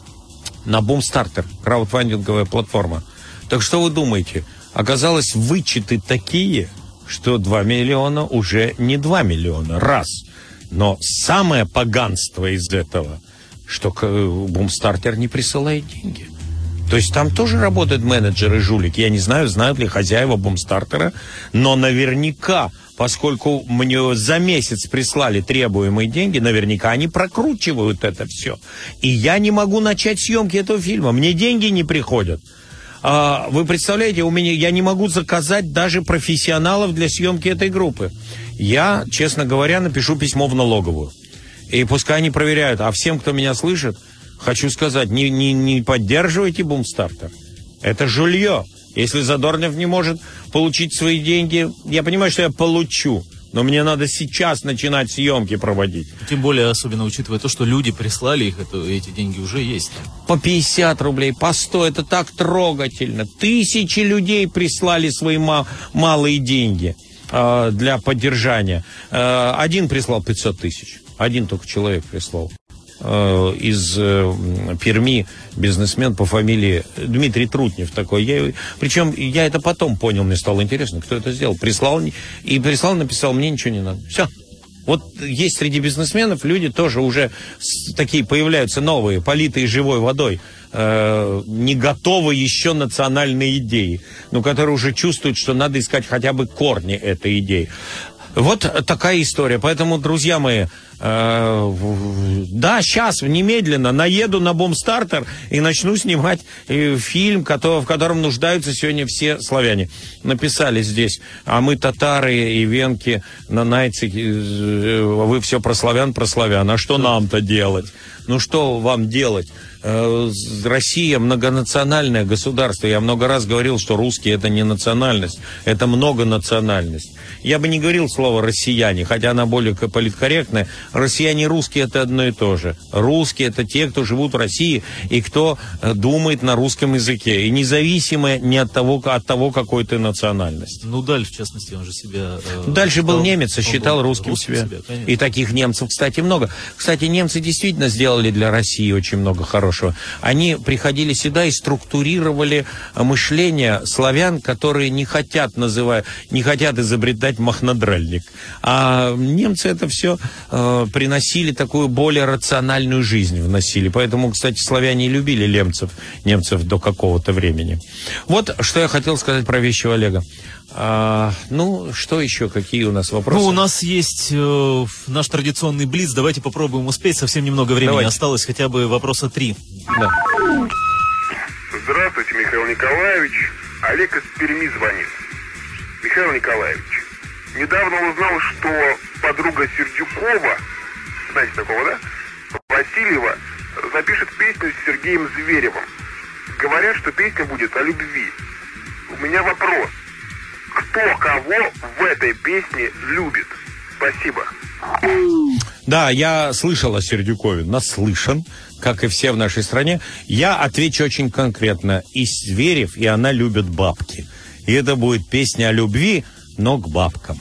На Бумстартер. Краудфандинговая платформа. Так что вы думаете? Оказалось, вычеты такие, что два миллиона уже не два миллиона. Раз. Но самое поганство из этого, что Бумстартер не присылает деньги. То есть там тоже работают менеджеры-жулики. Я не знаю, знают ли хозяева Бумстартера, но наверняка, поскольку мне за месяц прислали требуемые деньги, наверняка они прокручивают это все. И я не могу начать съемки этого фильма. Мне деньги не приходят. А, вы представляете, у меня я не могу заказать даже профессионалов для съемки этой группы. Я, честно говоря, напишу письмо в налоговую. И пускай они проверяют. А всем, кто меня слышит, хочу сказать, не, не, не поддерживайте Бумстартер. Это жулье. Если Задорнов не может получить свои деньги, я понимаю, что я получу, но мне надо сейчас начинать съемки проводить. Тем более, особенно учитывая то, что люди прислали их, это, эти деньги уже есть. По пятьдесят рублей, по сто, это так трогательно. Тысячи людей прислали свои ма- малые деньги э, для поддержания. Э, один прислал пятьсот тысяч. Один только человек прислал. Из э, Перми бизнесмен по фамилии Дмитрий Трутнев такой. Я, причем я это потом понял, мне стало интересно, кто это сделал. Прислал и прислал, написал, мне ничего не надо. Все. Вот есть среди бизнесменов люди тоже уже такие появляются новые, политые живой водой, э, не готовы еще национальные идеи, но которые уже чувствуют, что надо искать хотя бы корни этой идеи. Вот такая история. Поэтому, друзья мои, э, да, сейчас немедленно наеду на Бумстартер и начну снимать э, фильм, который, в котором нуждаются сегодня все славяне. Написали здесь, а мы татары и венки, нанайцы, э, вы все про славян, про славян. А что нам-то делать? Ну что вам делать? Э, Россия многонациональное государство. Я много раз говорил, что русские это не национальность, это многонациональность. Я бы не говорил слово «россияне», хотя она более политкорректная. россияне и русские – это одно и то же. Русские – это те, кто живут в России и кто думает на русском языке. И независимо не от того, от того какой ты национальности. Ну, Даль, в частности, он же себя... Э, Дальше был считал, немец, и считал был русским, русским себя. себя и таких немцев, кстати, много. Кстати, немцы действительно сделали для России очень много хорошего. Они приходили сюда и структурировали мышление славян, которые не хотят называть, не хотят изобретать махнодральник. А немцы это все э, приносили такую более рациональную жизнь, вносили. Поэтому, кстати, славяне любили немцев, немцев до какого-то времени. Вот что я хотел сказать про вещи Олега. А, ну, что еще? Какие у нас вопросы? Ну, у нас есть э, наш традиционный блиц. Давайте попробуем успеть. Совсем немного времени Давайте. осталось, хотя бы вопроса три. Да. Здравствуйте, Михаил Николаевич. Олег из Перми звонит. Михаил Николаевич, недавно узнал, что подруга Сердюкова, знаете такого, да? Васильева, запишет песню с Сергеем Зверевым. Говорят, что песня будет о любви. У меня вопрос. Кто кого в этой песне любит? Спасибо. Да, я слышал о Сердюкове, наслышан, как и все в нашей стране. Я отвечу очень конкретно. И Зверев, и она любят бабки. И это будет песня о любви, но к бабкам.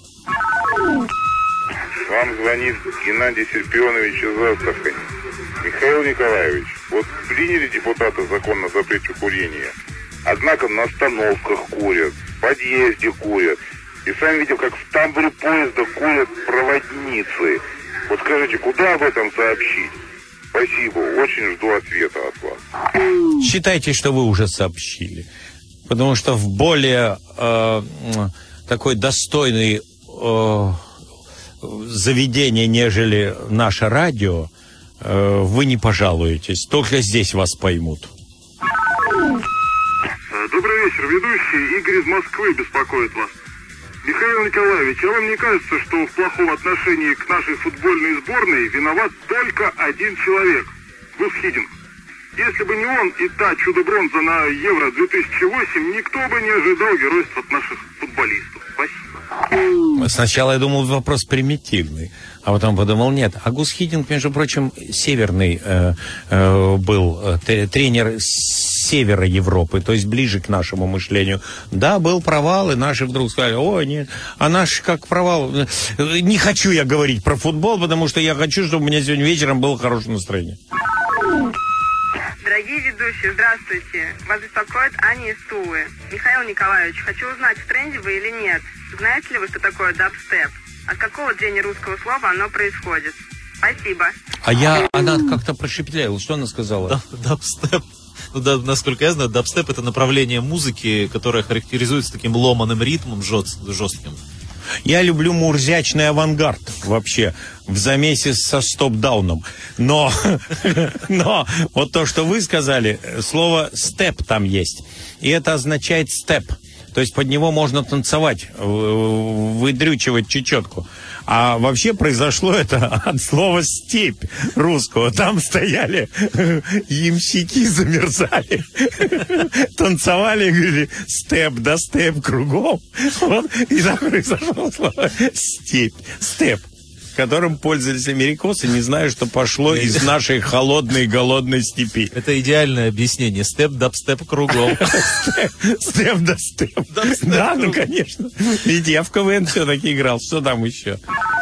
Вам звонит Геннадий Серпионович из Астрахани. Михаил Николаевич, вот приняли депутаты закон на запрете курения. Однако на остановках курят, в подъезде курят. И сам видел, как в тамбуре поезда курят проводницы. Вот скажите, куда об этом сообщить? Спасибо, очень жду ответа от вас. Считайте, что вы уже сообщили. Потому что в более э, такой достойный э, заведение, нежели наше радио, э, вы не пожалуетесь. Только здесь вас поймут. Добрый вечер, ведущий. Игорь из Москвы беспокоит вас. Михаил Николаевич, а вам не кажется, что в плохом отношении к нашей футбольной сборной виноват только один человек – Гус Хидинг? Если бы не он и та чудо-бронза на Евро две тысячи восемь, никто бы не ожидал геройств от наших футболистов. Спасибо. Сначала я думал, вопрос примитивный, а потом подумал, нет. А Гус Хидинг, между прочим, северный э, э, был э, тренер севера Европы, то есть ближе к нашему мышлению. Да, был провал, и наши вдруг сказали, о, нет, а наш как провал. Не хочу я говорить про футбол, потому что я хочу, чтобы у меня сегодня вечером было хорошее настроение. Дорогие ведущие, здравствуйте. Вас беспокоит Аня из Тулы. Михаил Николаевич, хочу узнать, в тренде вы или нет. Знаете ли вы, что такое дабстеп? От какого древнерусского слова оно происходит? Спасибо. А я, она как-то прошепетляла. Что она сказала? Дабстеп. Ну, да, насколько я знаю, дабстеп — это направление музыки, которое характеризуется таким ломаным ритмом, жестким. Я люблю мурзячный авангард вообще, в замесе со стоп-дауном. Но, но вот то, что вы сказали, слово «степ» там есть. И это означает «степ». То есть под него можно танцевать, выдрючивать чечетку. А вообще произошло это от слова «степь» русского. Там стояли ямщики, замерзали, танцевали, говорили «степ, да степ кругом». Вот, и так произошло слово «степь», «степ», которым пользовались америкосы, не зная, что пошло из нашей холодной голодной степи. Это идеальное объяснение. Степ, дабстеп кругом. Степ, да степ. Да, ну конечно. Ведь я в КВН все-таки играл. Что там еще?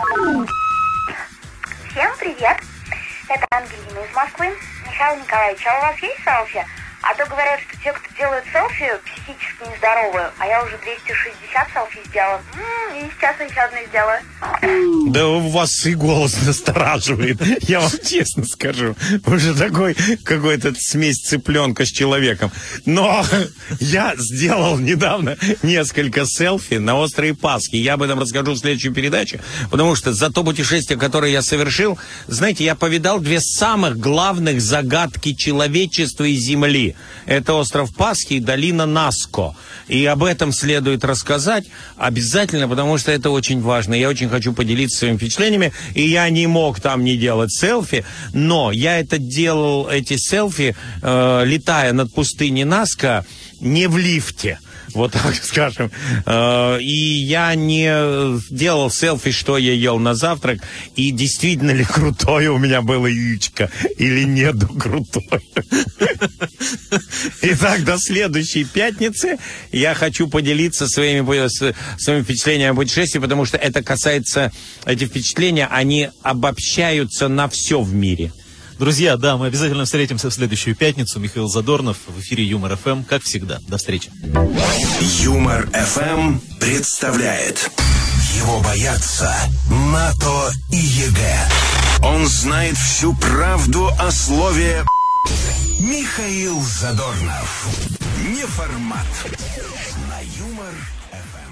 Всем привет. Это Ангелина из Москвы. Михаил Николаевич, а у вас есть селфи? А то говорят, что те, кто делают селфи, психически нездоровы. А я уже двести шестьдесят селфи сделала. М-м, и сейчас еще одно сделаю. Да у вас и голос настораживает. Я вам честно скажу. Уже такой какой-то смесь цыпленка с человеком. Но я сделал недавно несколько селфи на острове Пасхи. Я об этом расскажу в следующей передаче. Потому что за то путешествие, которое я совершил, знаете, я повидал две самых главных загадки человечества и Земли. Это остров Пасхи и долина Наско. И об этом следует рассказать обязательно, потому что это очень важно. Я очень хочу поделиться своими впечатлениями. И я не мог там не делать селфи, но я это делал, эти селфи, э, летая над пустыней Наско, не в лифте. вот так скажем. И я не делал селфи, что я ел на завтрак, и действительно ли крутое у меня было яичко, или нету крутое. Итак, до следующей пятницы я хочу поделиться своими, своими впечатлениями о путешествии, потому что это касается, эти впечатления, они обобщаются на все в мире. Друзья, да, мы обязательно встретимся в следующую пятницу. Михаил Задорнов в эфире Юмор эф эм, как всегда. До встречи. Юмор эф эм представляет. Его боятся НАТО и ЕГЭ. Он знает всю правду о слове Михаил Задорнов. Неформат. На Юмор эф эм.